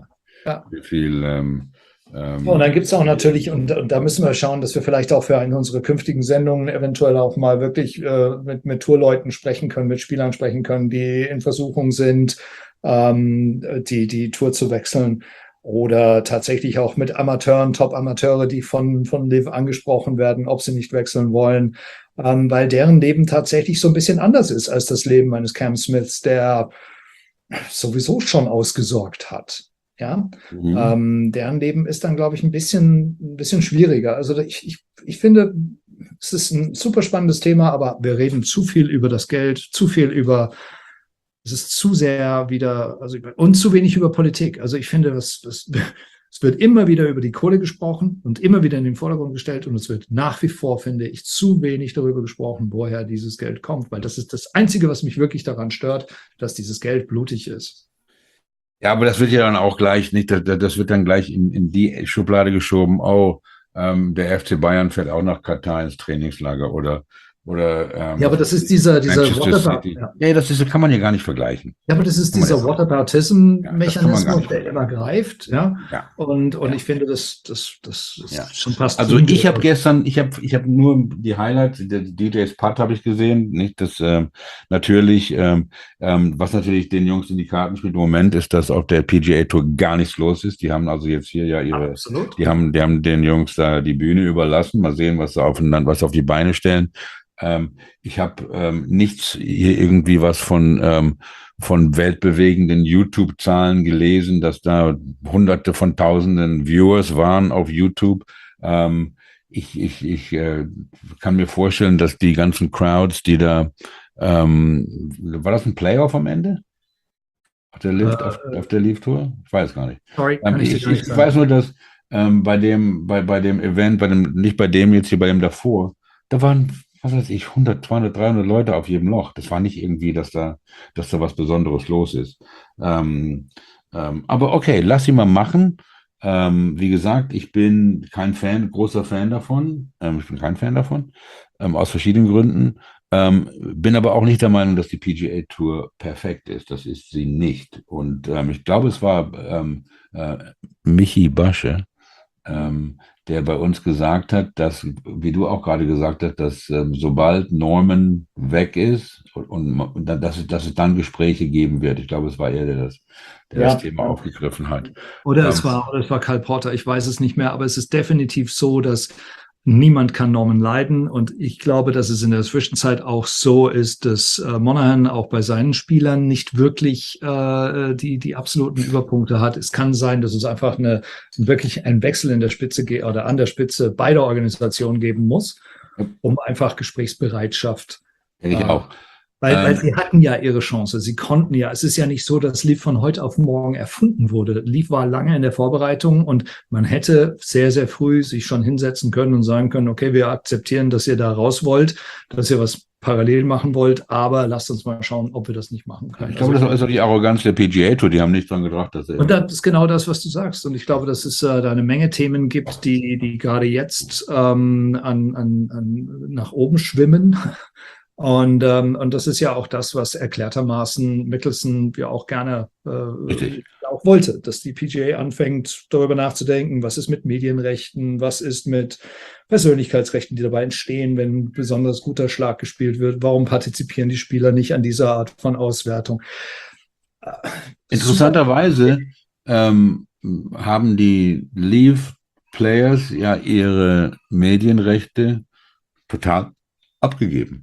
Und dann gibt es auch natürlich, und da müssen wir schauen, dass wir vielleicht auch für eine unserer künftigen Sendungen eventuell auch mal wirklich mit Tourleuten sprechen können, mit Spielern sprechen können, die in Versuchung sind, die Tour zu wechseln, oder tatsächlich auch mit Amateuren, Top-Amateure, die von Liv angesprochen werden, ob sie nicht wechseln wollen, weil deren Leben tatsächlich so ein bisschen anders ist als das Leben eines Cam Smiths, der sowieso schon ausgesorgt hat. Ja, deren Leben ist dann, glaube ich, ein bisschen schwieriger. Also ich finde, es ist ein super spannendes Thema, aber wir reden zu viel über das Geld, es ist zu sehr wieder, und zu wenig über Politik. Also ich finde, es wird immer wieder über die Kohle gesprochen und immer wieder in den Vordergrund gestellt, und es wird nach wie vor, finde ich, zu wenig darüber gesprochen, woher dieses Geld kommt, weil das ist das Einzige, was mich wirklich daran stört, dass dieses Geld blutig ist. Ja, aber das wird ja dann auch gleich nicht, das wird dann gleich in die Schublade geschoben. Oh, der FC Bayern fährt auch nach Katar ins Trainingslager oder ja, aber das ist dieser Whataboutism. Ja, das kann man ja gar nicht vergleichen. Ja, aber das ist dieser Whataboutism-Mechanismus, der immer greift, ja. Und ich finde, das schon passt. Also ich habe gestern, ich habe nur die Highlights, DJ's Putt habe ich gesehen, nicht das natürlich, was natürlich den Jungs in die Karten spielt im Moment, ist, dass auf der PGA Tour gar nichts los ist. Die haben also jetzt hier ja die haben den Jungs da die Bühne überlassen. Mal sehen, was auf die Beine stellen. Ich habe nichts hier irgendwie was von weltbewegenden YouTube-Zahlen gelesen, dass da Hunderte von Tausenden Viewers waren auf YouTube. Ich kann mir vorstellen, dass die ganzen Crowds, die da, war das ein Playoff am Ende? Auf der Live Tour? Ich weiß gar nicht. Sorry, ich weiß nur, dass bei dem Event, nicht bei dem jetzt hier, bei dem davor, da waren, was weiß ich, 100, 200, 300 Leute auf jedem Loch. Das war nicht irgendwie, dass da was Besonderes los ist. Aber okay, lass sie mal machen. Wie gesagt, ich bin großer Fan davon. Ich bin kein Fan davon, aus verschiedenen Gründen. Bin aber auch nicht der Meinung, dass die PGA Tour perfekt ist. Das ist sie nicht. Und ich glaube, es war Michi Basche, der bei uns gesagt hat, dass, wie du auch gerade gesagt hast, dass sobald Norman weg ist und dass es dann Gespräche geben wird. Ich glaube, es war er, der das Thema aufgegriffen hat. Oder es war Kyle Porter, ich weiß es nicht mehr, aber es ist definitiv so, dass niemand kann Norman leiden, und ich glaube, dass es in der Zwischenzeit auch so ist, dass Monahan auch bei seinen Spielern nicht wirklich die absoluten Überpunkte hat. Es kann sein, dass es einfach wirklich ein Wechsel in der Spitze oder an der Spitze beider Organisationen geben muss, um einfach Gesprächsbereitschaft. Denke ich auch. Weil sie hatten ja ihre Chance. Sie konnten ja. Es ist ja nicht so, dass Leaf von heute auf morgen erfunden wurde. Leaf war lange in der Vorbereitung und man hätte sehr, sehr früh sich schon hinsetzen können und sagen können, okay, wir akzeptieren, dass ihr da raus wollt, dass ihr was parallel machen wollt, aber lasst uns mal schauen, ob wir das nicht machen können. Ich glaube, das ist also die Arroganz der PGA Tour. Die haben nicht dran gedacht, dass und das ist genau das, was du sagst. Und ich glaube, dass es da eine Menge Themen gibt, die gerade jetzt nach oben schwimmen. Und das ist ja auch das, was erklärtermaßen Mickelson ja auch gerne auch wollte, dass die PGA anfängt, darüber nachzudenken, was ist mit Medienrechten, was ist mit Persönlichkeitsrechten, die dabei entstehen, wenn ein besonders guter Schlag gespielt wird. Warum partizipieren die Spieler nicht an dieser Art von Auswertung? Interessanterweise haben die Leaf Players ja ihre Medienrechte total abgegeben.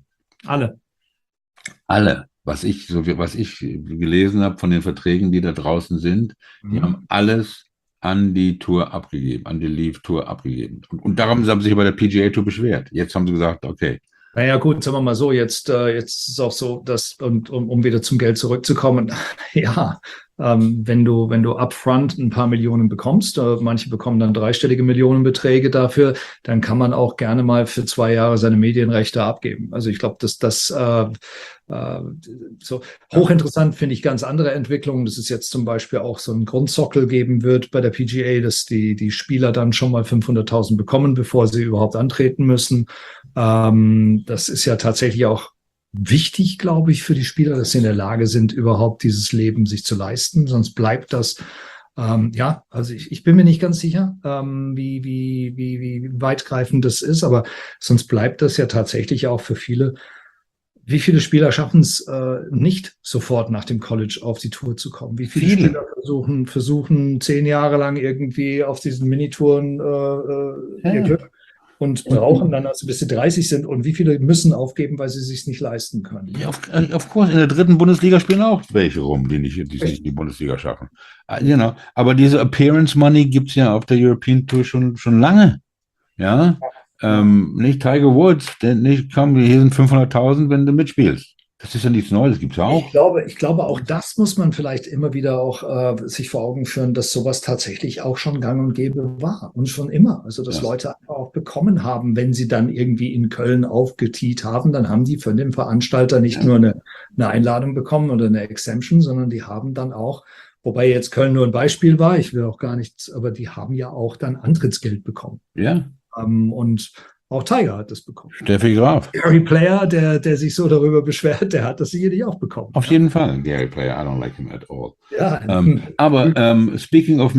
Alle. Was ich gelesen habe von den Verträgen, die da draußen sind, die haben alles an die Tour abgegeben, an die Leaf Tour abgegeben. Und darum haben sie sich bei der PGA Tour beschwert. Jetzt haben sie gesagt, okay. Naja, gut, sagen wir mal so, jetzt ist es auch so, dass, um wieder zum Geld zurückzukommen, ja, wenn du upfront ein paar Millionen bekommst, manche bekommen dann dreistellige Millionenbeträge dafür, dann kann man auch gerne mal für 2 Jahre seine Medienrechte abgeben. Also ich glaube, dass das so hochinteressant finde ich ganz andere Entwicklungen, dass es jetzt zum Beispiel auch so einen Grundsockel geben wird bei der PGA, dass die Spieler dann schon mal 500.000 bekommen, bevor sie überhaupt antreten müssen. Das ist ja tatsächlich auch wichtig, glaube ich, für die Spieler, dass sie in der Lage sind, überhaupt dieses Leben sich zu leisten. Sonst bleibt das, also ich bin mir nicht ganz sicher, wie weitgreifend das ist, aber sonst bleibt das ja tatsächlich auch für viele. Wie viele Spieler schaffen es nicht sofort nach dem College auf die Tour zu kommen? Wie viele Spieler versuchen 10 Jahre lang irgendwie auf diesen Minitouren ihr Glück und brauchen dann, also bis sie 30 sind, und wie viele müssen aufgeben, weil sie es sich nicht leisten können? Ja, of course, in der 3. Bundesliga spielen auch welche rum, die nicht die Bundesliga schaffen. Genau. Aber diese Appearance Money gibt es ja auf der European Tour schon lange. Ja. Nicht Tiger Woods, denn nicht, komm, hier sind 500.000, wenn du mitspielst. Das ist ja nichts Neues, gibt es ja auch. Ich glaube, auch das muss man vielleicht immer wieder auch sich vor Augen führen, dass sowas tatsächlich auch schon gang und gäbe war und schon immer. Also, dass Leute einfach auch bekommen haben, wenn sie dann irgendwie in Köln aufgetiet haben, dann haben die von dem Veranstalter nicht nur eine Einladung bekommen oder eine Exemption, sondern die haben dann auch, wobei jetzt Köln nur ein Beispiel war, ich will auch gar nichts, aber die haben ja auch dann Antrittsgeld bekommen. Ja. Und auch Tiger hat das bekommen. Steffi Graf. Gary Player, der sich so darüber beschwert, der hat das sicherlich auch bekommen. Auf jeden Fall, Gary Player. I don't like him at all. Ja. Aber speaking of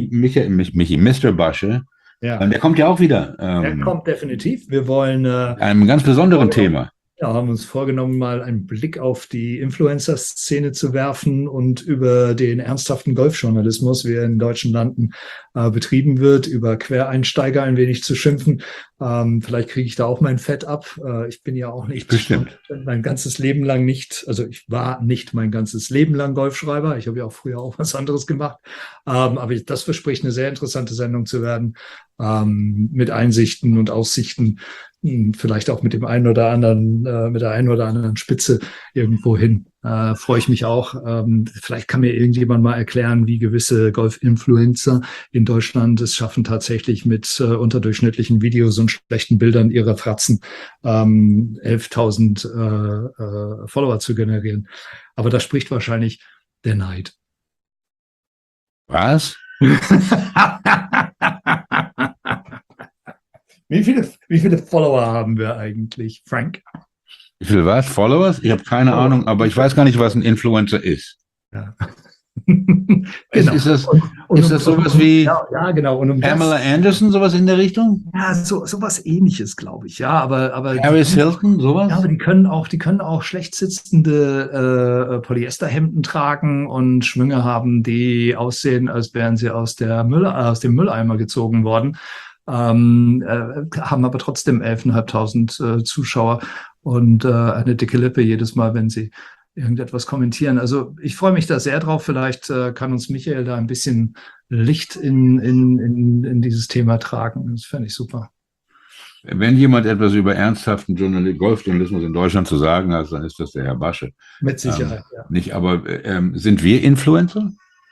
Mr. Basche, der kommt ja auch wieder. Der kommt definitiv. Wir wollen einem ganz besonderen Thema. Ja, haben uns vorgenommen, mal einen Blick auf die Influencer-Szene zu werfen und über den ernsthaften Golfjournalismus, wie er in deutschen Landen betrieben wird, über Quereinsteiger ein wenig zu schimpfen. Vielleicht kriege ich da auch mein Fett ab. Ich bin ja auch nicht mein ganzes Leben lang nicht, also ich war nicht mein ganzes Leben lang Golfschreiber. Ich habe ja auch früher auch was anderes gemacht. Aber das verspricht eine sehr interessante Sendung zu werden, mit Einsichten und Aussichten, vielleicht auch mit dem einen oder anderen, mit der einen oder anderen Spitze irgendwo hin. Freue ich mich auch. Vielleicht kann mir irgendjemand mal erklären, wie gewisse Golf-Influencer in Deutschland es schaffen, tatsächlich mit unterdurchschnittlichen Videos und schlechten Bildern ihrer Fratzen 11.000 Follower zu generieren. Aber da spricht wahrscheinlich der Neid. Was? Wie viele Follower haben wir eigentlich, Frank? Wie viel was? Followers? Ich habe keine Ahnung, aber ich weiß gar nicht, was ein Influencer ist. Ja. Genau. Ist das sowas wie genau. Pamela Anderson, sowas in der Richtung? Ja, sowas Ähnliches, glaube ich. Ja, aber Paris Hilton, sowas? Ja, aber die können auch schlecht sitzende Polyesterhemden tragen und Schwünge haben, die aussehen, als wären sie aus dem Mülleimer gezogen worden. Haben aber trotzdem 11.500 Zuschauer und eine dicke Lippe jedes Mal, wenn sie irgendetwas kommentieren. Also ich freue mich da sehr drauf. Vielleicht kann uns Michael da ein bisschen Licht in dieses Thema tragen. Das fände ich super. Wenn jemand etwas über ernsthaften Golfjournalismus in Deutschland zu sagen hat, dann ist das der Herr Basche. Mit Sicherheit, ja. Nicht, aber sind wir Influencer?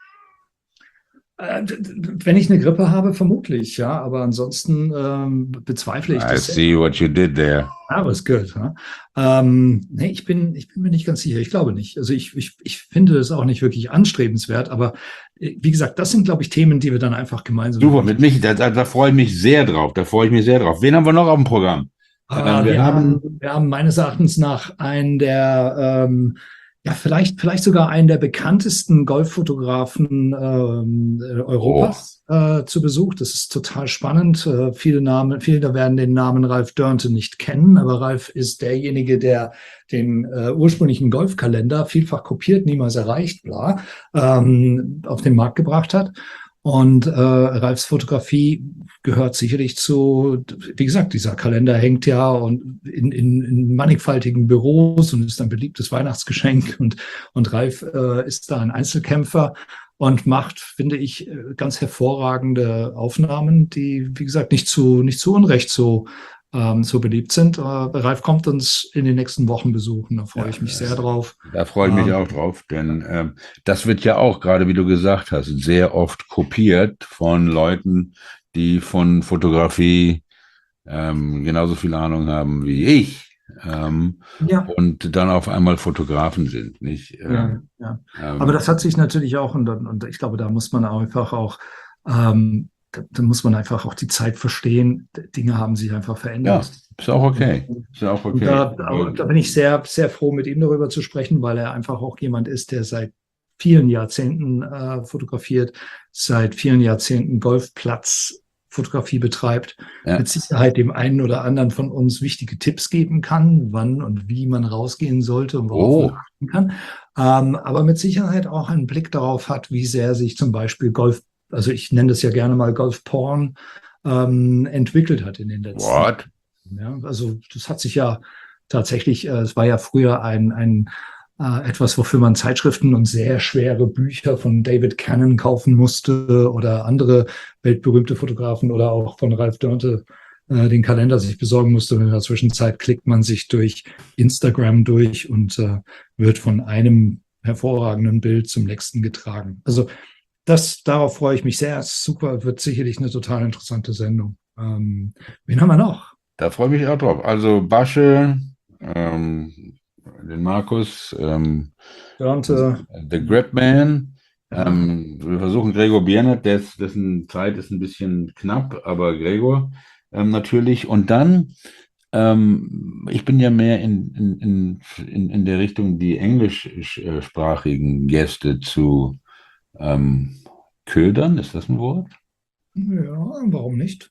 Wenn ich eine Grippe habe, vermutlich, ja, aber ansonsten bezweifle ich I das. see what you did there. Aber ist gut. Ja? Nee, ich bin mir nicht ganz sicher. Ich glaube nicht. Also ich finde das auch nicht wirklich anstrebenswert, aber wie gesagt, das sind, glaube ich, Themen, die wir dann einfach gemeinsam. Super, mit mich, da freue ich mich sehr drauf. Da freue ich mich sehr drauf. Wen haben wir noch auf dem Programm? Wir haben meines Erachtens nach einen der ja, vielleicht sogar einen der bekanntesten Golffotografen Europas zu Besuch. Das ist total spannend. Viele da werden den Namen Ralph Dörnte nicht kennen, aber Ralph ist derjenige, der den ursprünglichen Golfkalender, vielfach kopiert, niemals erreicht, bla, auf den Markt gebracht hat. Und Ralfs Fotografie gehört sicherlich zu, wie gesagt, dieser Kalender hängt ja und in mannigfaltigen Büros und ist ein beliebtes Weihnachtsgeschenk. Und Ralf ist da ein Einzelkämpfer und macht, finde ich, ganz hervorragende Aufnahmen, die, wie gesagt, nicht zu Unrecht so beliebt sind. Ralf kommt uns in den nächsten Wochen besuchen. Da freue ich mich sehr drauf. Da freue ich mich auch drauf, denn das wird ja auch, gerade wie du gesagt hast, sehr oft kopiert von Leuten, die von Fotografie genauso viel Ahnung haben wie ich. Und dann auf einmal Fotografen sind, nicht? Ja. Aber das hat sich natürlich auch, und ich glaube, da muss man einfach auch da muss man einfach auch die Zeit verstehen. Dinge haben sich einfach verändert. Ja, ist auch okay. Da bin ich sehr, sehr froh, mit ihm darüber zu sprechen, weil er einfach auch jemand ist, der seit vielen Jahrzehnten fotografiert, seit vielen Jahrzehnten Golfplatzfotografie betreibt, mit Sicherheit dem einen oder anderen von uns wichtige Tipps geben kann, wann und wie man rausgehen sollte und worauf man achten kann. Aber mit Sicherheit auch einen Blick darauf hat, wie sehr sich zum Beispiel also ich nenne das ja gerne mal Golf-Porn, entwickelt hat in den letzten Jahren. Ja, also das hat sich ja tatsächlich, es war ja früher etwas, wofür man Zeitschriften und sehr schwere Bücher von David Cannon kaufen musste oder andere weltberühmte Fotografen oder auch von Ralph Dörnte den Kalender sich besorgen musste. Und in der Zwischenzeit klickt man sich durch Instagram durch und wird von einem hervorragenden Bild zum nächsten getragen. Also darauf freue ich mich sehr. Super, wird sicherlich eine total interessante Sendung. Wen haben wir noch? Da freue ich mich auch drauf. Also Basche, den Markus, Dörnte, The Gripman. Wir versuchen Gregor Biernert, dessen Zeit ist ein bisschen knapp, aber Gregor natürlich. Und dann, ich bin ja mehr in der Richtung, die englischsprachigen Gäste zu ködern, ist das ein Wort? Ja, warum nicht?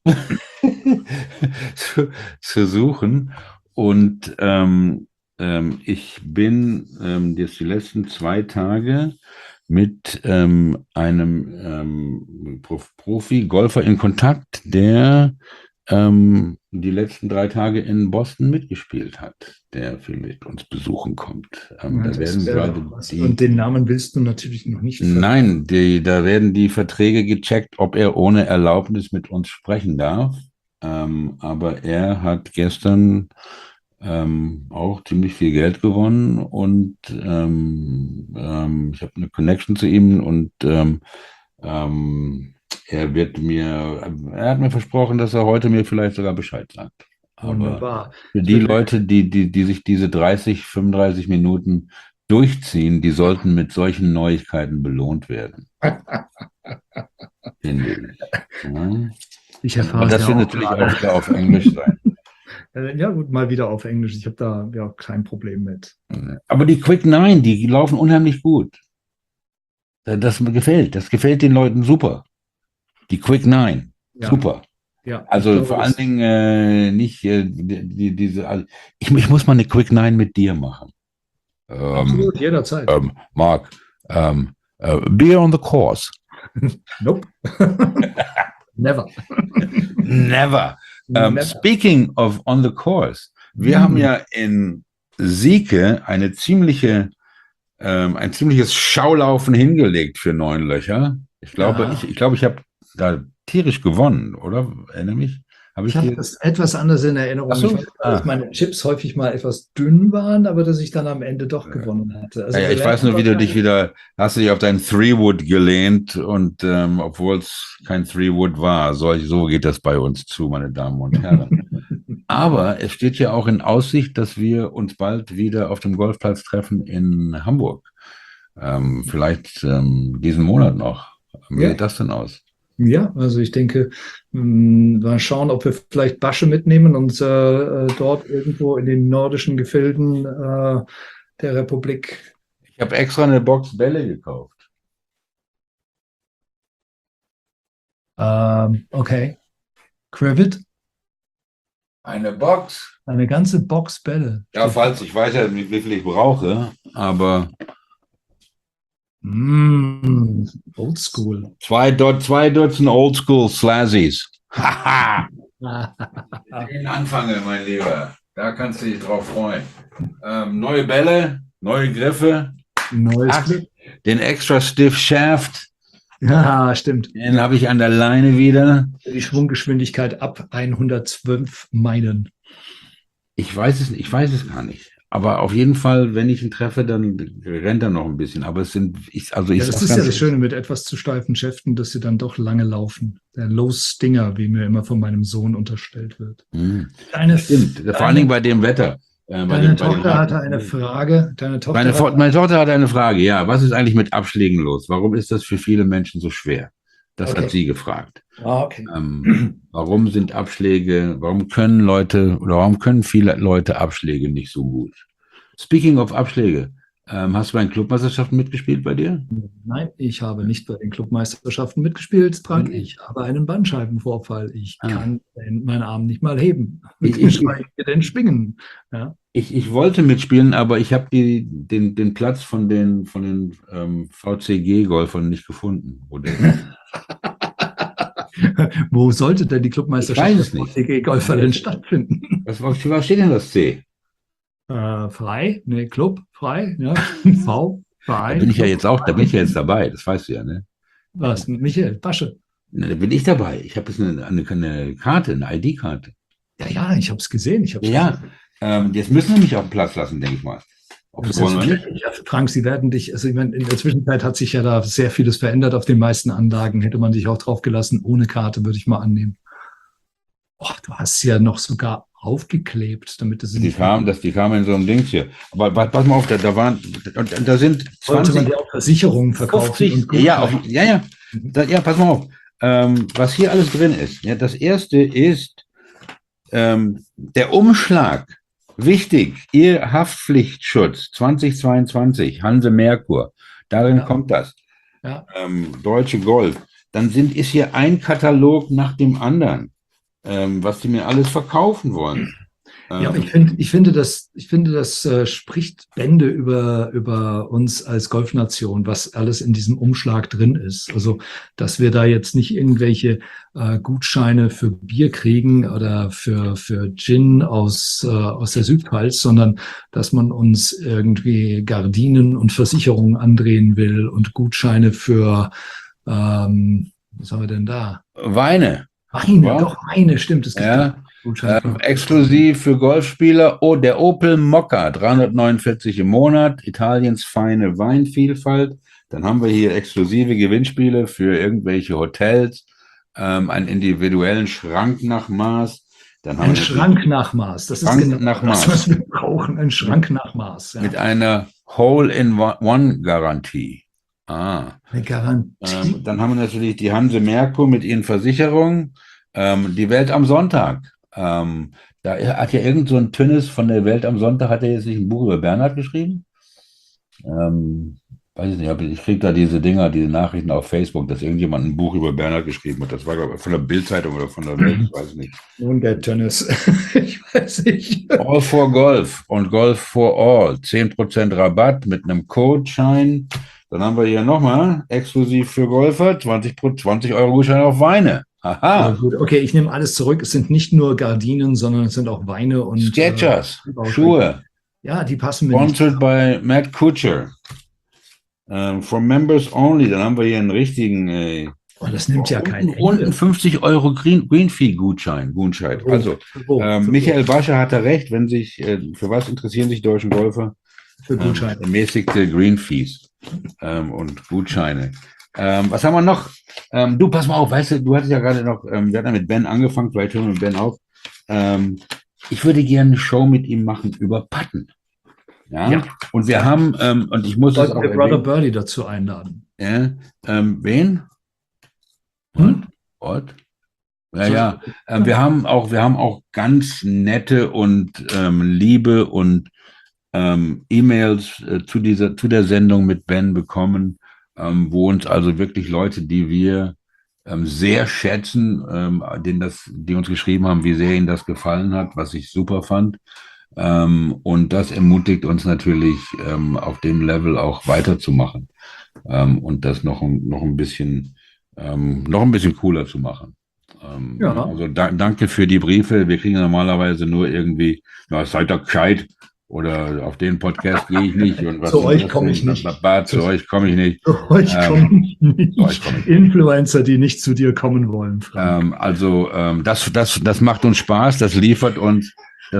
zu suchen. Und ich bin jetzt die letzten 2 Tage mit einem Profi-Golfer in Kontakt, der die letzten 3 Tage in Boston mitgespielt hat, der vielleicht uns besuchen kommt. Da werden gerade und den Namen willst du natürlich noch nicht. Nein, da werden die Verträge gecheckt, ob er ohne Erlaubnis mit uns sprechen darf. Aber er hat gestern auch ziemlich viel Geld gewonnen und ich habe eine Connection zu ihm und er hat mir versprochen, dass er heute mir vielleicht sogar Bescheid sagt. Aber wunderbar. Für die Leute, die sich diese 30, 35 Minuten durchziehen, die sollten mit solchen Neuigkeiten belohnt werden. Finde ich. Ja. Ich erfahre Aber das wird natürlich auch wieder auf Englisch sein. Ja, gut, mal wieder auf Englisch. Ich habe da ja kein Problem mit. Aber die Quick 9, die laufen unheimlich gut. Das gefällt den Leuten super. Die Quick 9, super. Ja, also vor allen Dingen nicht diese. Ich muss mal eine Quick 9 mit dir machen. Absolut, jederzeit. Mark, be on the course. Nope. Never. Never. Speaking of on the course, wir haben ja in Sieke ein ziemliches Schaulaufen hingelegt für 9 Löcher. Ich glaube, ich habe da tierisch gewonnen, oder? Erinnere mich? Ich habe das etwas anders in Erinnerung. Ach so. Ich weiß, dass meine Chips häufig mal etwas dünn waren, aber dass ich dann am Ende doch gewonnen hatte. Also ich weiß nur, wie du dich hast du dich auf deinen Three-Wood gelehnt und obwohl es kein Three-Wood war, so geht das bei uns zu, meine Damen und Herren. Aber es steht ja auch in Aussicht, dass wir uns bald wieder auf dem Golfplatz treffen in Hamburg. Vielleicht diesen Monat noch. Wie sieht das denn aus? Ja, also ich denke, mal schauen, ob wir vielleicht Basche mitnehmen und dort irgendwo in den nordischen Gefilden der Republik. Ich habe extra eine Box Bälle gekauft. Okay. Crivet? Eine Box? Eine ganze Box Bälle. Ja, falls ich weiß ja, wie viel ich brauche, aber Oldschool. Zwei Dutzend Oldschool Slazzies. Haha! Den anfange, mein Lieber. Da kannst du dich drauf freuen. Neue Bälle, neue Griffe. Neues Glück. Den extra stiff Shaft. Ja, stimmt. Den habe ich an der Leine wieder. Die Schwunggeschwindigkeit ab 112 Meilen. Ich weiß es gar nicht. Aber auf jeden Fall, wenn ich ihn treffe, dann rennt er noch ein bisschen. Aber das ist ja das Schöne mit etwas zu steifen Schäften, dass sie dann doch lange laufen. Der Low Stinger, wie mir immer von meinem Sohn unterstellt wird. Stimmt, vor allen Dingen bei dem Wetter. Deine Tochter hatte eine Frage. Meine Tochter hatte eine Frage, ja. Was ist eigentlich mit Abschlägen los? Warum ist das für viele Menschen so schwer? Das hat sie gefragt. Okay. Warum können viele Leute Abschläge nicht so gut? Speaking of Abschläge, hast du bei den Clubmeisterschaften mitgespielt bei dir? Nein, ich habe nicht bei den Clubmeisterschaften mitgespielt, Frank. Ich habe einen Bandscheibenvorfall. Ich kann meinen Arm nicht mal heben. Mit dem den schwingen. Ja. Ich wollte mitspielen, aber ich habe den Platz von den VCG-Golfern nicht gefunden. Wo sollte denn die Clubmeisterschaft des VCG-Golfer denn stattfinden? Was steht denn das C? Frei, ne, Club, frei, ja. V, Verein. Da bin ich ja jetzt dabei, das weißt du ja, ne? Was, Michael Basche? Ne, da bin ich dabei. Ich habe jetzt eine Karte, eine ID-Karte. Ja, ich habe es gesehen. Jetzt müssen wir mich auf den Platz lassen, denke ich mal. Ob sie wollen oder nicht. Ja, Frank, sie werden dich, also ich meine, in der Zwischenzeit hat sich ja da sehr vieles verändert auf den meisten Anlagen. Hätte man dich auch drauf gelassen, ohne Karte, würde ich mal annehmen. Du hast ja noch sogar aufgeklebt, damit es die kamen in so einem Dings hier. Aber pass mal auf, da sind 20. Sollte man ja auch Versicherungen verkaufen. 50, ja, pass mal auf. Was hier alles drin ist. Ja, das erste ist der Umschlag. Wichtig, Ihr Haftpflichtschutz 2022, Hanse Merkur. Darin kommt das. Ja. Deutsche Golf. Dann ist hier ein Katalog nach dem anderen, was die mir alles verkaufen wollen. Ja, aber ich finde, das spricht Bände über uns als Golfnation, was alles in diesem Umschlag drin ist. Also, dass wir da jetzt nicht irgendwelche Gutscheine für Bier kriegen oder für Gin aus der Südpfalz, sondern dass man uns irgendwie Gardinen und Versicherungen andrehen will und Gutscheine für, was haben wir denn da? Weine, Stimmt. Es gibt exklusiv für Golfspieler. Der Opel Mokka, 349 im Monat, Italiens feine Weinvielfalt. Dann haben wir hier exklusive Gewinnspiele für irgendwelche Hotels, einen individuellen Schrank nach Maß. Ein Schrank nach Maß, das ist genau das, was wir brauchen, ein Schrank nach Maß. Ja. Mit einer Hole-in-One-Garantie. Eine Garantie. Dann haben wir natürlich die Hanse Merkur mit ihren Versicherungen. Die Welt am Sonntag. Da hat ja irgend so ein Tünnes von der Welt am Sonntag, hat er jetzt nicht ein Buch über Bernhard geschrieben? Weiß ich nicht, ich kriege da diese Nachrichten auf Facebook, dass irgendjemand ein Buch über Bernhard geschrieben hat. Das war, glaube ich, von der Bild-Zeitung oder von der Welt, ich weiß nicht. Nun der Tönnis, ich weiß nicht. All for Golf und Golf for All, 10% Rabatt mit einem Codeschein. Dann haben wir hier nochmal, exklusiv für Golfer, 20 € Gutschein auf Weine. Aha. Gut, okay, ich nehme alles zurück. Es sind nicht nur Gardinen, sondern es sind auch Weine und Skechers, Schuhe. Ja, die passen mir Sponsored by Matt Kuchar. For members only. Dann haben wir hier einen richtigen Oh, das nimmt ja kein Unten Ende. 50 Euro Greenfee-Gutschein. Also, Michael Bascher hatte recht, wenn sich, für was interessieren sich deutschen Golfer? Für Gutscheine. Ermäßigte Greenfees und Gutscheine. Was haben wir noch? Du, pass mal auf, weißt du, du hattest ja gerade noch, wir hatten ja mit Ben angefangen, vielleicht hören wir mit Ben auf. Ich würde gerne eine Show mit ihm machen über Putten. Ja. Und wir haben, und ich muss es auch erwähnen, Brother Birdie dazu einladen. Ja, wen? What? Ja. Wir haben auch ganz nette und liebe und E-Mails zu der Sendung mit Ben bekommen, wo uns also wirklich Leute, die wir sehr schätzen, die uns geschrieben haben, wie sehr ihnen das gefallen hat, was ich super fand. Und das ermutigt uns natürlich, auf dem Level auch weiterzumachen, und das noch ein bisschen cooler zu machen. Also danke für die Briefe. Wir kriegen normalerweise nur irgendwie, seid doch gescheit, oder auf den Podcast gehe ich nicht. Und was zu euch komme ich nicht. Zu euch komme ich nicht. Zu euch komme ich nicht. Influencer, die nicht zu dir kommen wollen. Das macht uns Spaß. Das liefert uns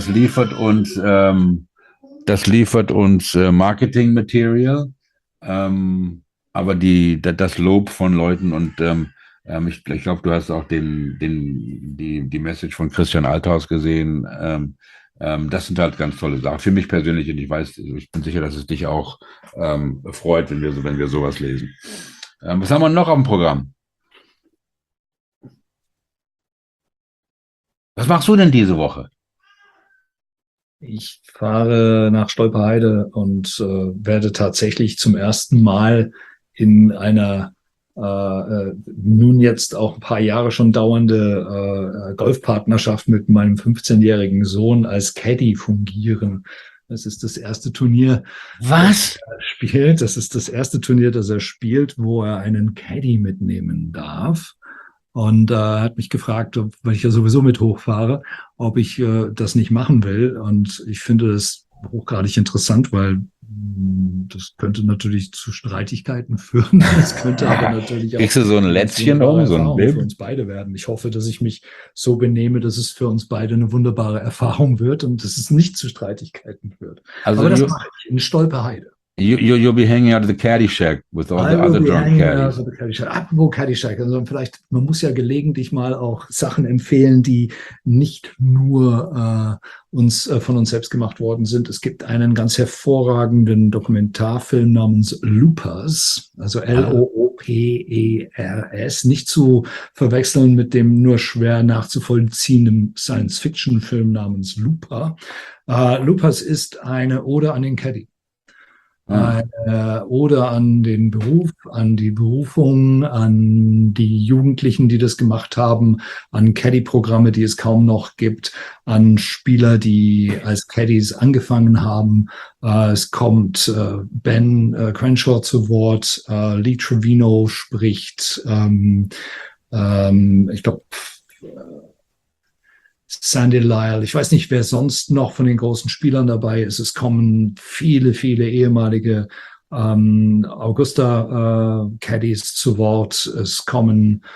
Marketing-Material. Aber das Lob von Leuten und ich glaube, du hast auch die Message von Christian Althaus gesehen. Das sind halt ganz tolle Sachen. Für mich persönlich, und ich bin sicher, dass es dich auch freut, wenn wir sowas lesen. Was haben wir noch auf dem Programm? Was machst du denn diese Woche? Ich fahre nach Stolperheide und werde tatsächlich zum ersten Mal in einer nun jetzt auch ein paar Jahre schon dauernde Golfpartnerschaft mit meinem 15-jährigen Sohn als Caddy fungieren. Das ist das erste Turnier, was er spielt. Das ist das erste Turnier, das er spielt, wo er einen Caddy mitnehmen darf. Und hat mich gefragt, weil ich ja sowieso mit hochfahre, ob ich das nicht machen will. Und ich finde das hochgradig interessant, weil das könnte natürlich zu Streitigkeiten führen. Das könnte aber natürlich auch. Kriegst du so ein Lätzchen so ein Bild für uns beide werden. Ich hoffe, dass ich mich so benehme, dass es für uns beide eine wunderbare Erfahrung wird und dass es nicht zu Streitigkeiten führt. Also aber das mache ich in Stolperheide. You'll be hanging out at the caddy shack with all the other drunk caddies. Apropos Caddy Shack, also vielleicht, man muss ja gelegentlich mal auch Sachen empfehlen, die nicht nur von uns selbst gemacht worden sind. Es gibt einen ganz hervorragenden Dokumentarfilm namens Loopers, also Loopers, nicht zu verwechseln mit dem nur schwer nachzuvollziehenden Science-Fiction-Film namens Looper. Loopers ist eine Ode an den Caddy. Oder an den Beruf, an die Berufung, an die Jugendlichen, die das gemacht haben, an Caddy-Programme, die es kaum noch gibt, an Spieler, die als Caddies angefangen haben. Es kommt Ben Crenshaw zu Wort, Lee Trevino spricht, ich glaube, Sandy Lyle, ich weiß nicht, wer sonst noch von den großen Spielern dabei ist. Es kommen viele ehemalige Augusta-Caddies zu Wort. Es kommen,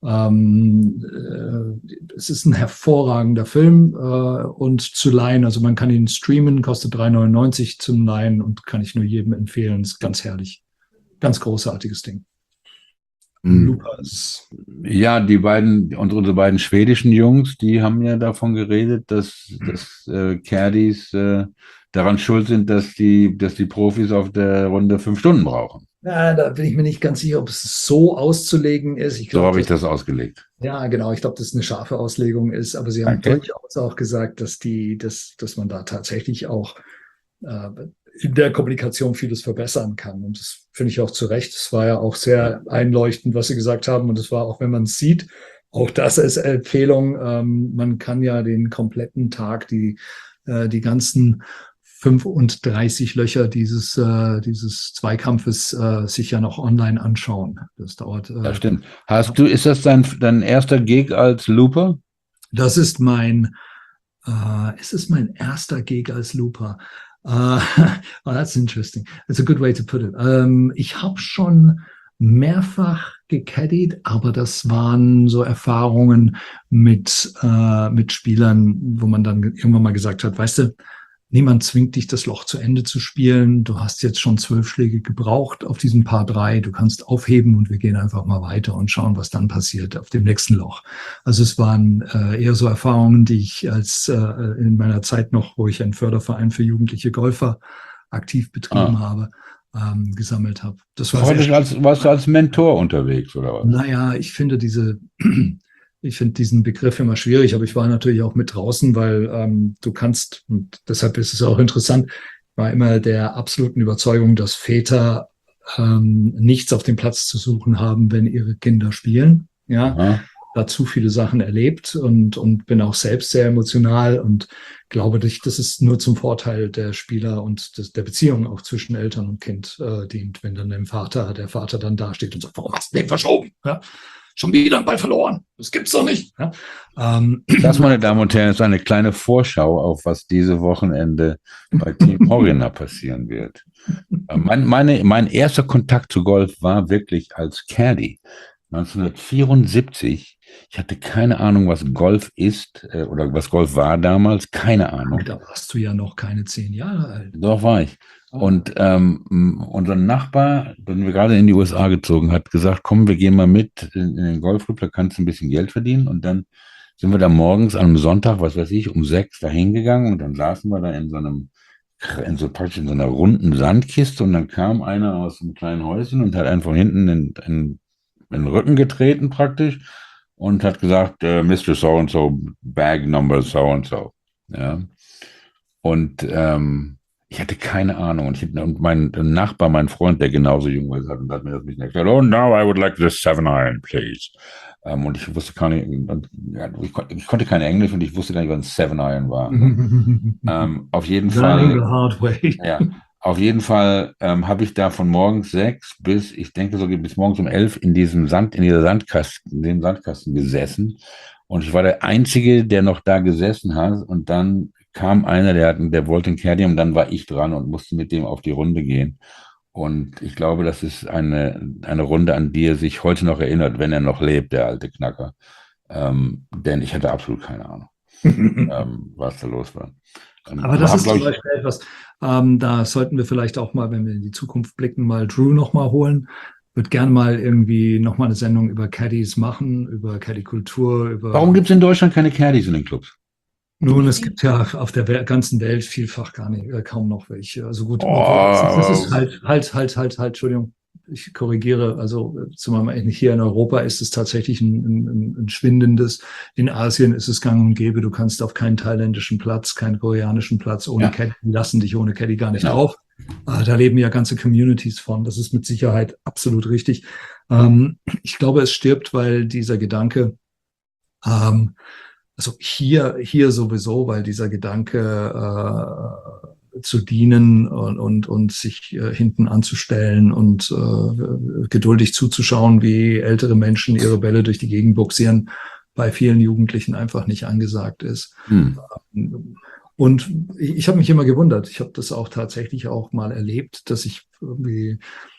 es ist ein hervorragender Film und zu leihen. Also man kann ihn streamen, kostet 3,99 zum Leihen und kann ich nur jedem empfehlen. Ist ganz herrlich. Ganz großartiges Ding. Loopers. Ja, unsere beiden schwedischen Jungs, die haben ja davon geredet, dass Caddies daran schuld sind, dass die Profis auf der Runde 5 Stunden brauchen. Ja, da bin ich mir nicht ganz sicher, ob es so auszulegen ist. So habe ich das ausgelegt. Ja, genau. Ich glaube, dass es eine scharfe Auslegung ist. Aber Sie haben durchaus auch gesagt, dass man da tatsächlich auch in der Kommunikation vieles verbessern kann. Und das finde ich auch zu Recht. Es war ja auch sehr einleuchtend, was Sie gesagt haben. Und es war auch, wenn man es sieht, auch das ist Empfehlung. Man kann ja den kompletten Tag, die ganzen 35 Löcher dieses Zweikampfes sich ja noch online anschauen. Das dauert. Das stimmt. Ist das dein erster Gig als Looper? Das ist mein erster Gig als Looper. Oh, that's interesting. That's a good way to put it. Ich habe schon mehrfach gecaddied, aber das waren so Erfahrungen mit Spielern, wo man dann irgendwann mal gesagt hat, weißt du, niemand zwingt dich, das Loch zu Ende zu spielen. Du hast jetzt schon 12 Schläge gebraucht auf diesem Paar 3. Du kannst aufheben und wir gehen einfach mal weiter und schauen, was dann passiert auf dem nächsten Loch. Also es waren eher so Erfahrungen, die ich in meiner Zeit noch, wo ich einen Förderverein für jugendliche Golfer aktiv betrieben habe, gesammelt habe. Das war warst du als Mentor unterwegs, oder was? Naja, ich finde diesen Begriff immer schwierig, aber ich war natürlich auch mit draußen, weil du kannst, und deshalb ist es auch interessant, war immer der absoluten Überzeugung, dass Väter nichts auf dem Platz zu suchen haben, wenn ihre Kinder spielen. Ja, Aha. da zu viele Sachen erlebt und bin auch selbst sehr emotional und glaube, das ist nur zum Vorteil der Spieler und der Beziehung auch zwischen Eltern und Kind dient, wenn dann der Vater dann dasteht und sagt, warum hast du den verschoben? Ja? Schon wieder einen Ball verloren. Das gibt's doch nicht. Ja? Das, meine Damen und Herren, ist eine kleine Vorschau auf, was diese Wochenende bei Team Horiner passieren wird. Mein erster Kontakt zu Golf war wirklich als Caddy. 1974. Ich hatte keine Ahnung, was Golf ist oder was Golf war damals. Keine Ahnung. Da warst du ja noch keine 10 Jahre alt. Doch, war ich. Und unser Nachbar, den wir gerade in die USA gezogen hat, gesagt, komm, wir gehen mal mit in den Golfclub, da kannst du ein bisschen Geld verdienen. Und dann sind wir da morgens an einem Sonntag, was weiß ich, um 6 da hingegangen und dann saßen wir da praktisch in so einer runden Sandkiste und dann kam einer aus einem kleinen Häuschen und hat einfach hinten in den Rücken getreten praktisch und hat gesagt, Mr. So-and-so, Bag Number So-and-so. Ja. Und ich hatte keine Ahnung. Und mein Nachbar, mein Freund, der genauso jung war, hat mir das ein bisschen erklärt. Oh, now I would like this 7-Iron, please. Und ich wusste gar nicht, ich konnte kein Englisch und ich wusste gar nicht, was ein 7-Iron war. Auf jeden Fall. The hard way. Ja, auf jeden Fall habe ich da von morgens 6 bis, ich denke so bis morgens um 11 in dem Sandkasten gesessen. Und ich war der Einzige, der noch da gesessen hat. Und dann kam einer, der wollte ein Caddy und dann war ich dran und musste mit dem auf die Runde gehen. Und ich glaube, das ist eine Runde, an die er sich heute noch erinnert, wenn er noch lebt, der alte Knacker. Denn ich hatte absolut keine Ahnung, was da los war. Aber das ist zum Beispiel etwas, da sollten wir vielleicht auch mal, wenn wir in die Zukunft blicken, mal Drew nochmal holen. Würde gerne mal irgendwie nochmal eine Sendung über Caddies machen, über Caddy-Kultur. Warum gibt es in Deutschland keine Caddies in den Clubs? Nun, es gibt ja auf der ganzen Welt vielfach kaum noch welche. Also gut, das ist halt, Entschuldigung, ich korrigiere, also zumal hier in Europa ist es tatsächlich ein schwindendes. In Asien ist es gang und gäbe, du kannst auf keinen thailändischen Platz, keinen koreanischen Platz ohne Caddy, die lassen dich ohne Caddy gar nicht drauf. Da leben ja ganze Communities von, das ist mit Sicherheit absolut richtig. Ich glaube, es stirbt, weil dieser Gedanke, also hier sowieso, weil dieser Gedanke zu dienen und sich hinten anzustellen und geduldig zuzuschauen, wie ältere Menschen ihre Bälle durch die Gegend buxieren, bei vielen Jugendlichen einfach nicht angesagt ist. Und ich habe mich immer gewundert. Ich habe das auch tatsächlich auch mal erlebt, dass ich irgendwie,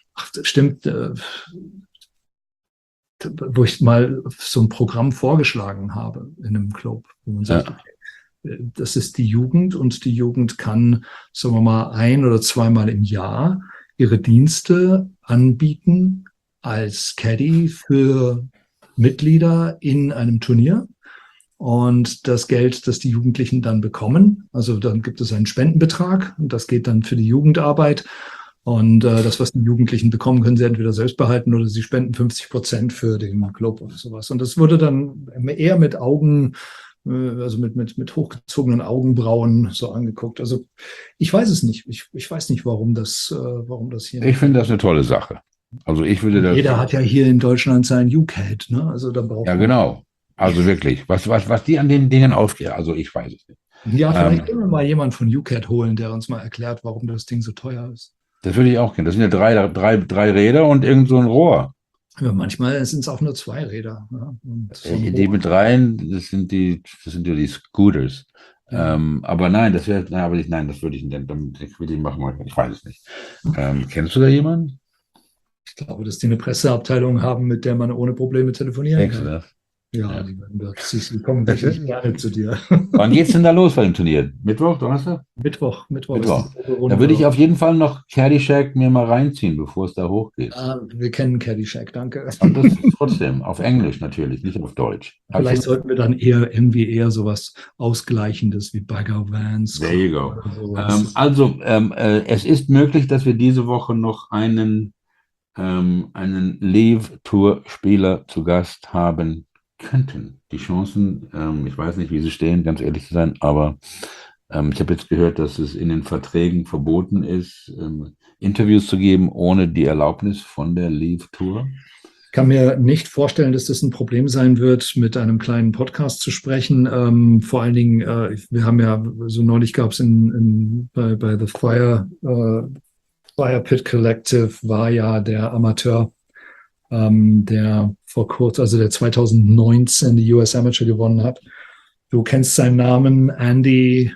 wo ich mal so ein Programm vorgeschlagen habe in einem Club, wo man sagt, okay, das ist die Jugend und die Jugend kann, sagen wir mal, 1- oder 2-mal im Jahr ihre Dienste anbieten als Caddy für Mitglieder in einem Turnier. Und das Geld, das die Jugendlichen dann bekommen, also dann gibt es einen Spendenbetrag und das geht dann für die Jugendarbeit. Und das, was die Jugendlichen bekommen, können sie entweder selbst behalten oder sie spenden 50% für den Club oder sowas. Und das wurde dann eher mit Augen, also mit hochgezogenen Augenbrauen so angeguckt. Also ich weiß es nicht. Ich weiß nicht, warum das hier. Ich finde das eine tolle Sache. Also ich würde das. Jeder hat ja hier in Deutschland sein UCAD, ne? Also da braucht man. Ja, genau. Also wirklich. Was die an den Dingen aufgehen, also ich weiß es nicht. Ja, vielleicht können wir mal jemanden von UCAD holen, der uns mal erklärt, warum das Ding so teuer ist. Das würde ich auch kennen. Das sind ja drei Räder und irgend so ein Rohr. Ja, manchmal sind es auch nur 2 Räder. Ja, die mit rein, das sind ja die Scooters. Ja. Aber nein, das würde ich nicht machen. Ich weiß es nicht. Kennst du da jemanden? Ich glaube, dass die eine Presseabteilung haben, mit der man ohne Probleme telefonieren Denkst du kann. das? Ja, Ja. sie kommen sicher gerne zu dir. Wann geht's denn da los bei dem Turnier? Mittwoch, Donnerstag? Mittwoch ist Mittwoch. die Runde. Da würde ich auf jeden Fall noch Caddyshack mir mal reinziehen, bevor es da hochgeht. Wir kennen Caddyshack, danke. Und das trotzdem, auf Englisch natürlich, nicht auf Deutsch. Vielleicht sollten wir dann eher sowas Ausgleichendes wie Bagger Vans. There you go. Oder sowas. Es ist möglich, dass wir diese Woche noch einen Leave-Tour-Spieler zu Gast haben könnten. Die Chancen, ich weiß nicht, wie sie stehen, ganz ehrlich zu sein, aber ich habe jetzt gehört, dass es in den Verträgen verboten ist, Interviews zu geben ohne die Erlaubnis von der Leave-Tour. Ich kann mir nicht vorstellen, dass das ein Problem sein wird, mit einem kleinen Podcast zu sprechen. Vor allen Dingen, wir haben ja, so neulich gab es bei The Fire Pit Collective war ja der Amateur, der vor kurzem, also der 2019 die US Amateur gewonnen hat. Du kennst seinen Namen, Andy.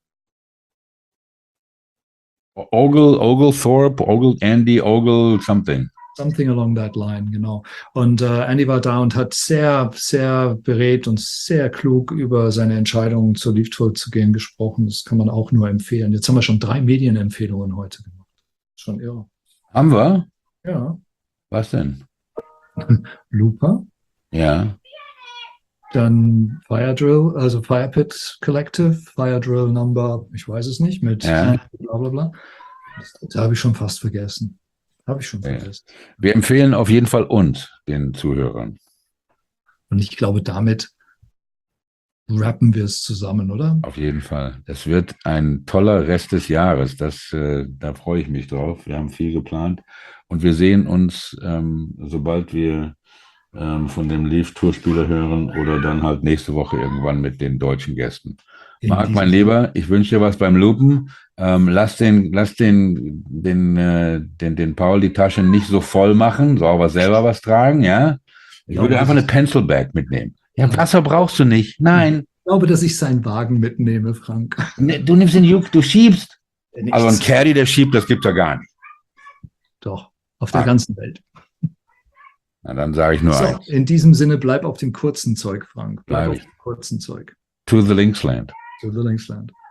Oglethorpe, Andy Ogle something. Something along that line, genau. Und Andy war da und hat sehr, sehr beredt und sehr klug über seine Entscheidung zur Leave Tour zu gehen gesprochen. Das kann man auch nur empfehlen. Jetzt haben wir schon 3 Medienempfehlungen heute gemacht. Schon irre. Haben wir? Ja. Was denn? Looper. Ja. Dann Fire Drill, also Fire Pit Collective, Fire Drill Number, ich weiß es nicht, mit Ja. bla bla bla. Das habe ich schon fast vergessen. Vergessen. Wir empfehlen auf jeden Fall uns, den Zuhörern. Und ich glaube, damit rappen wir es zusammen, oder? Auf jeden Fall. Das wird ein toller Rest des Jahres. Da freue ich mich drauf. Wir haben viel geplant und wir sehen uns, sobald wir von dem Leave-Tour-Spieler hören oder dann halt nächste Woche irgendwann mit den deutschen Gästen. Marc, mein Lieber, ich wünsche dir was beim Lupen. Lass den Paul die Tasche nicht so voll machen, soll aber selber was tragen, ja? Ich würde einfach eine Pencilbag mitnehmen. Ja, Wasser brauchst du nicht. Nein. Ich glaube, dass ich seinen Wagen mitnehme, Frank. Du nimmst den Juk, du schiebst. Nichts. Also ein Caddy, der schiebt, das gibt's ja gar nicht. Doch, auf der ganzen Welt. Na, dann sage ich nur So, eins. in diesem Sinne, bleib auf dem kurzen Zeug, Frank. Bleib Bleib auf ich. dem kurzen Zeug. To the Linksland. To the Linksland.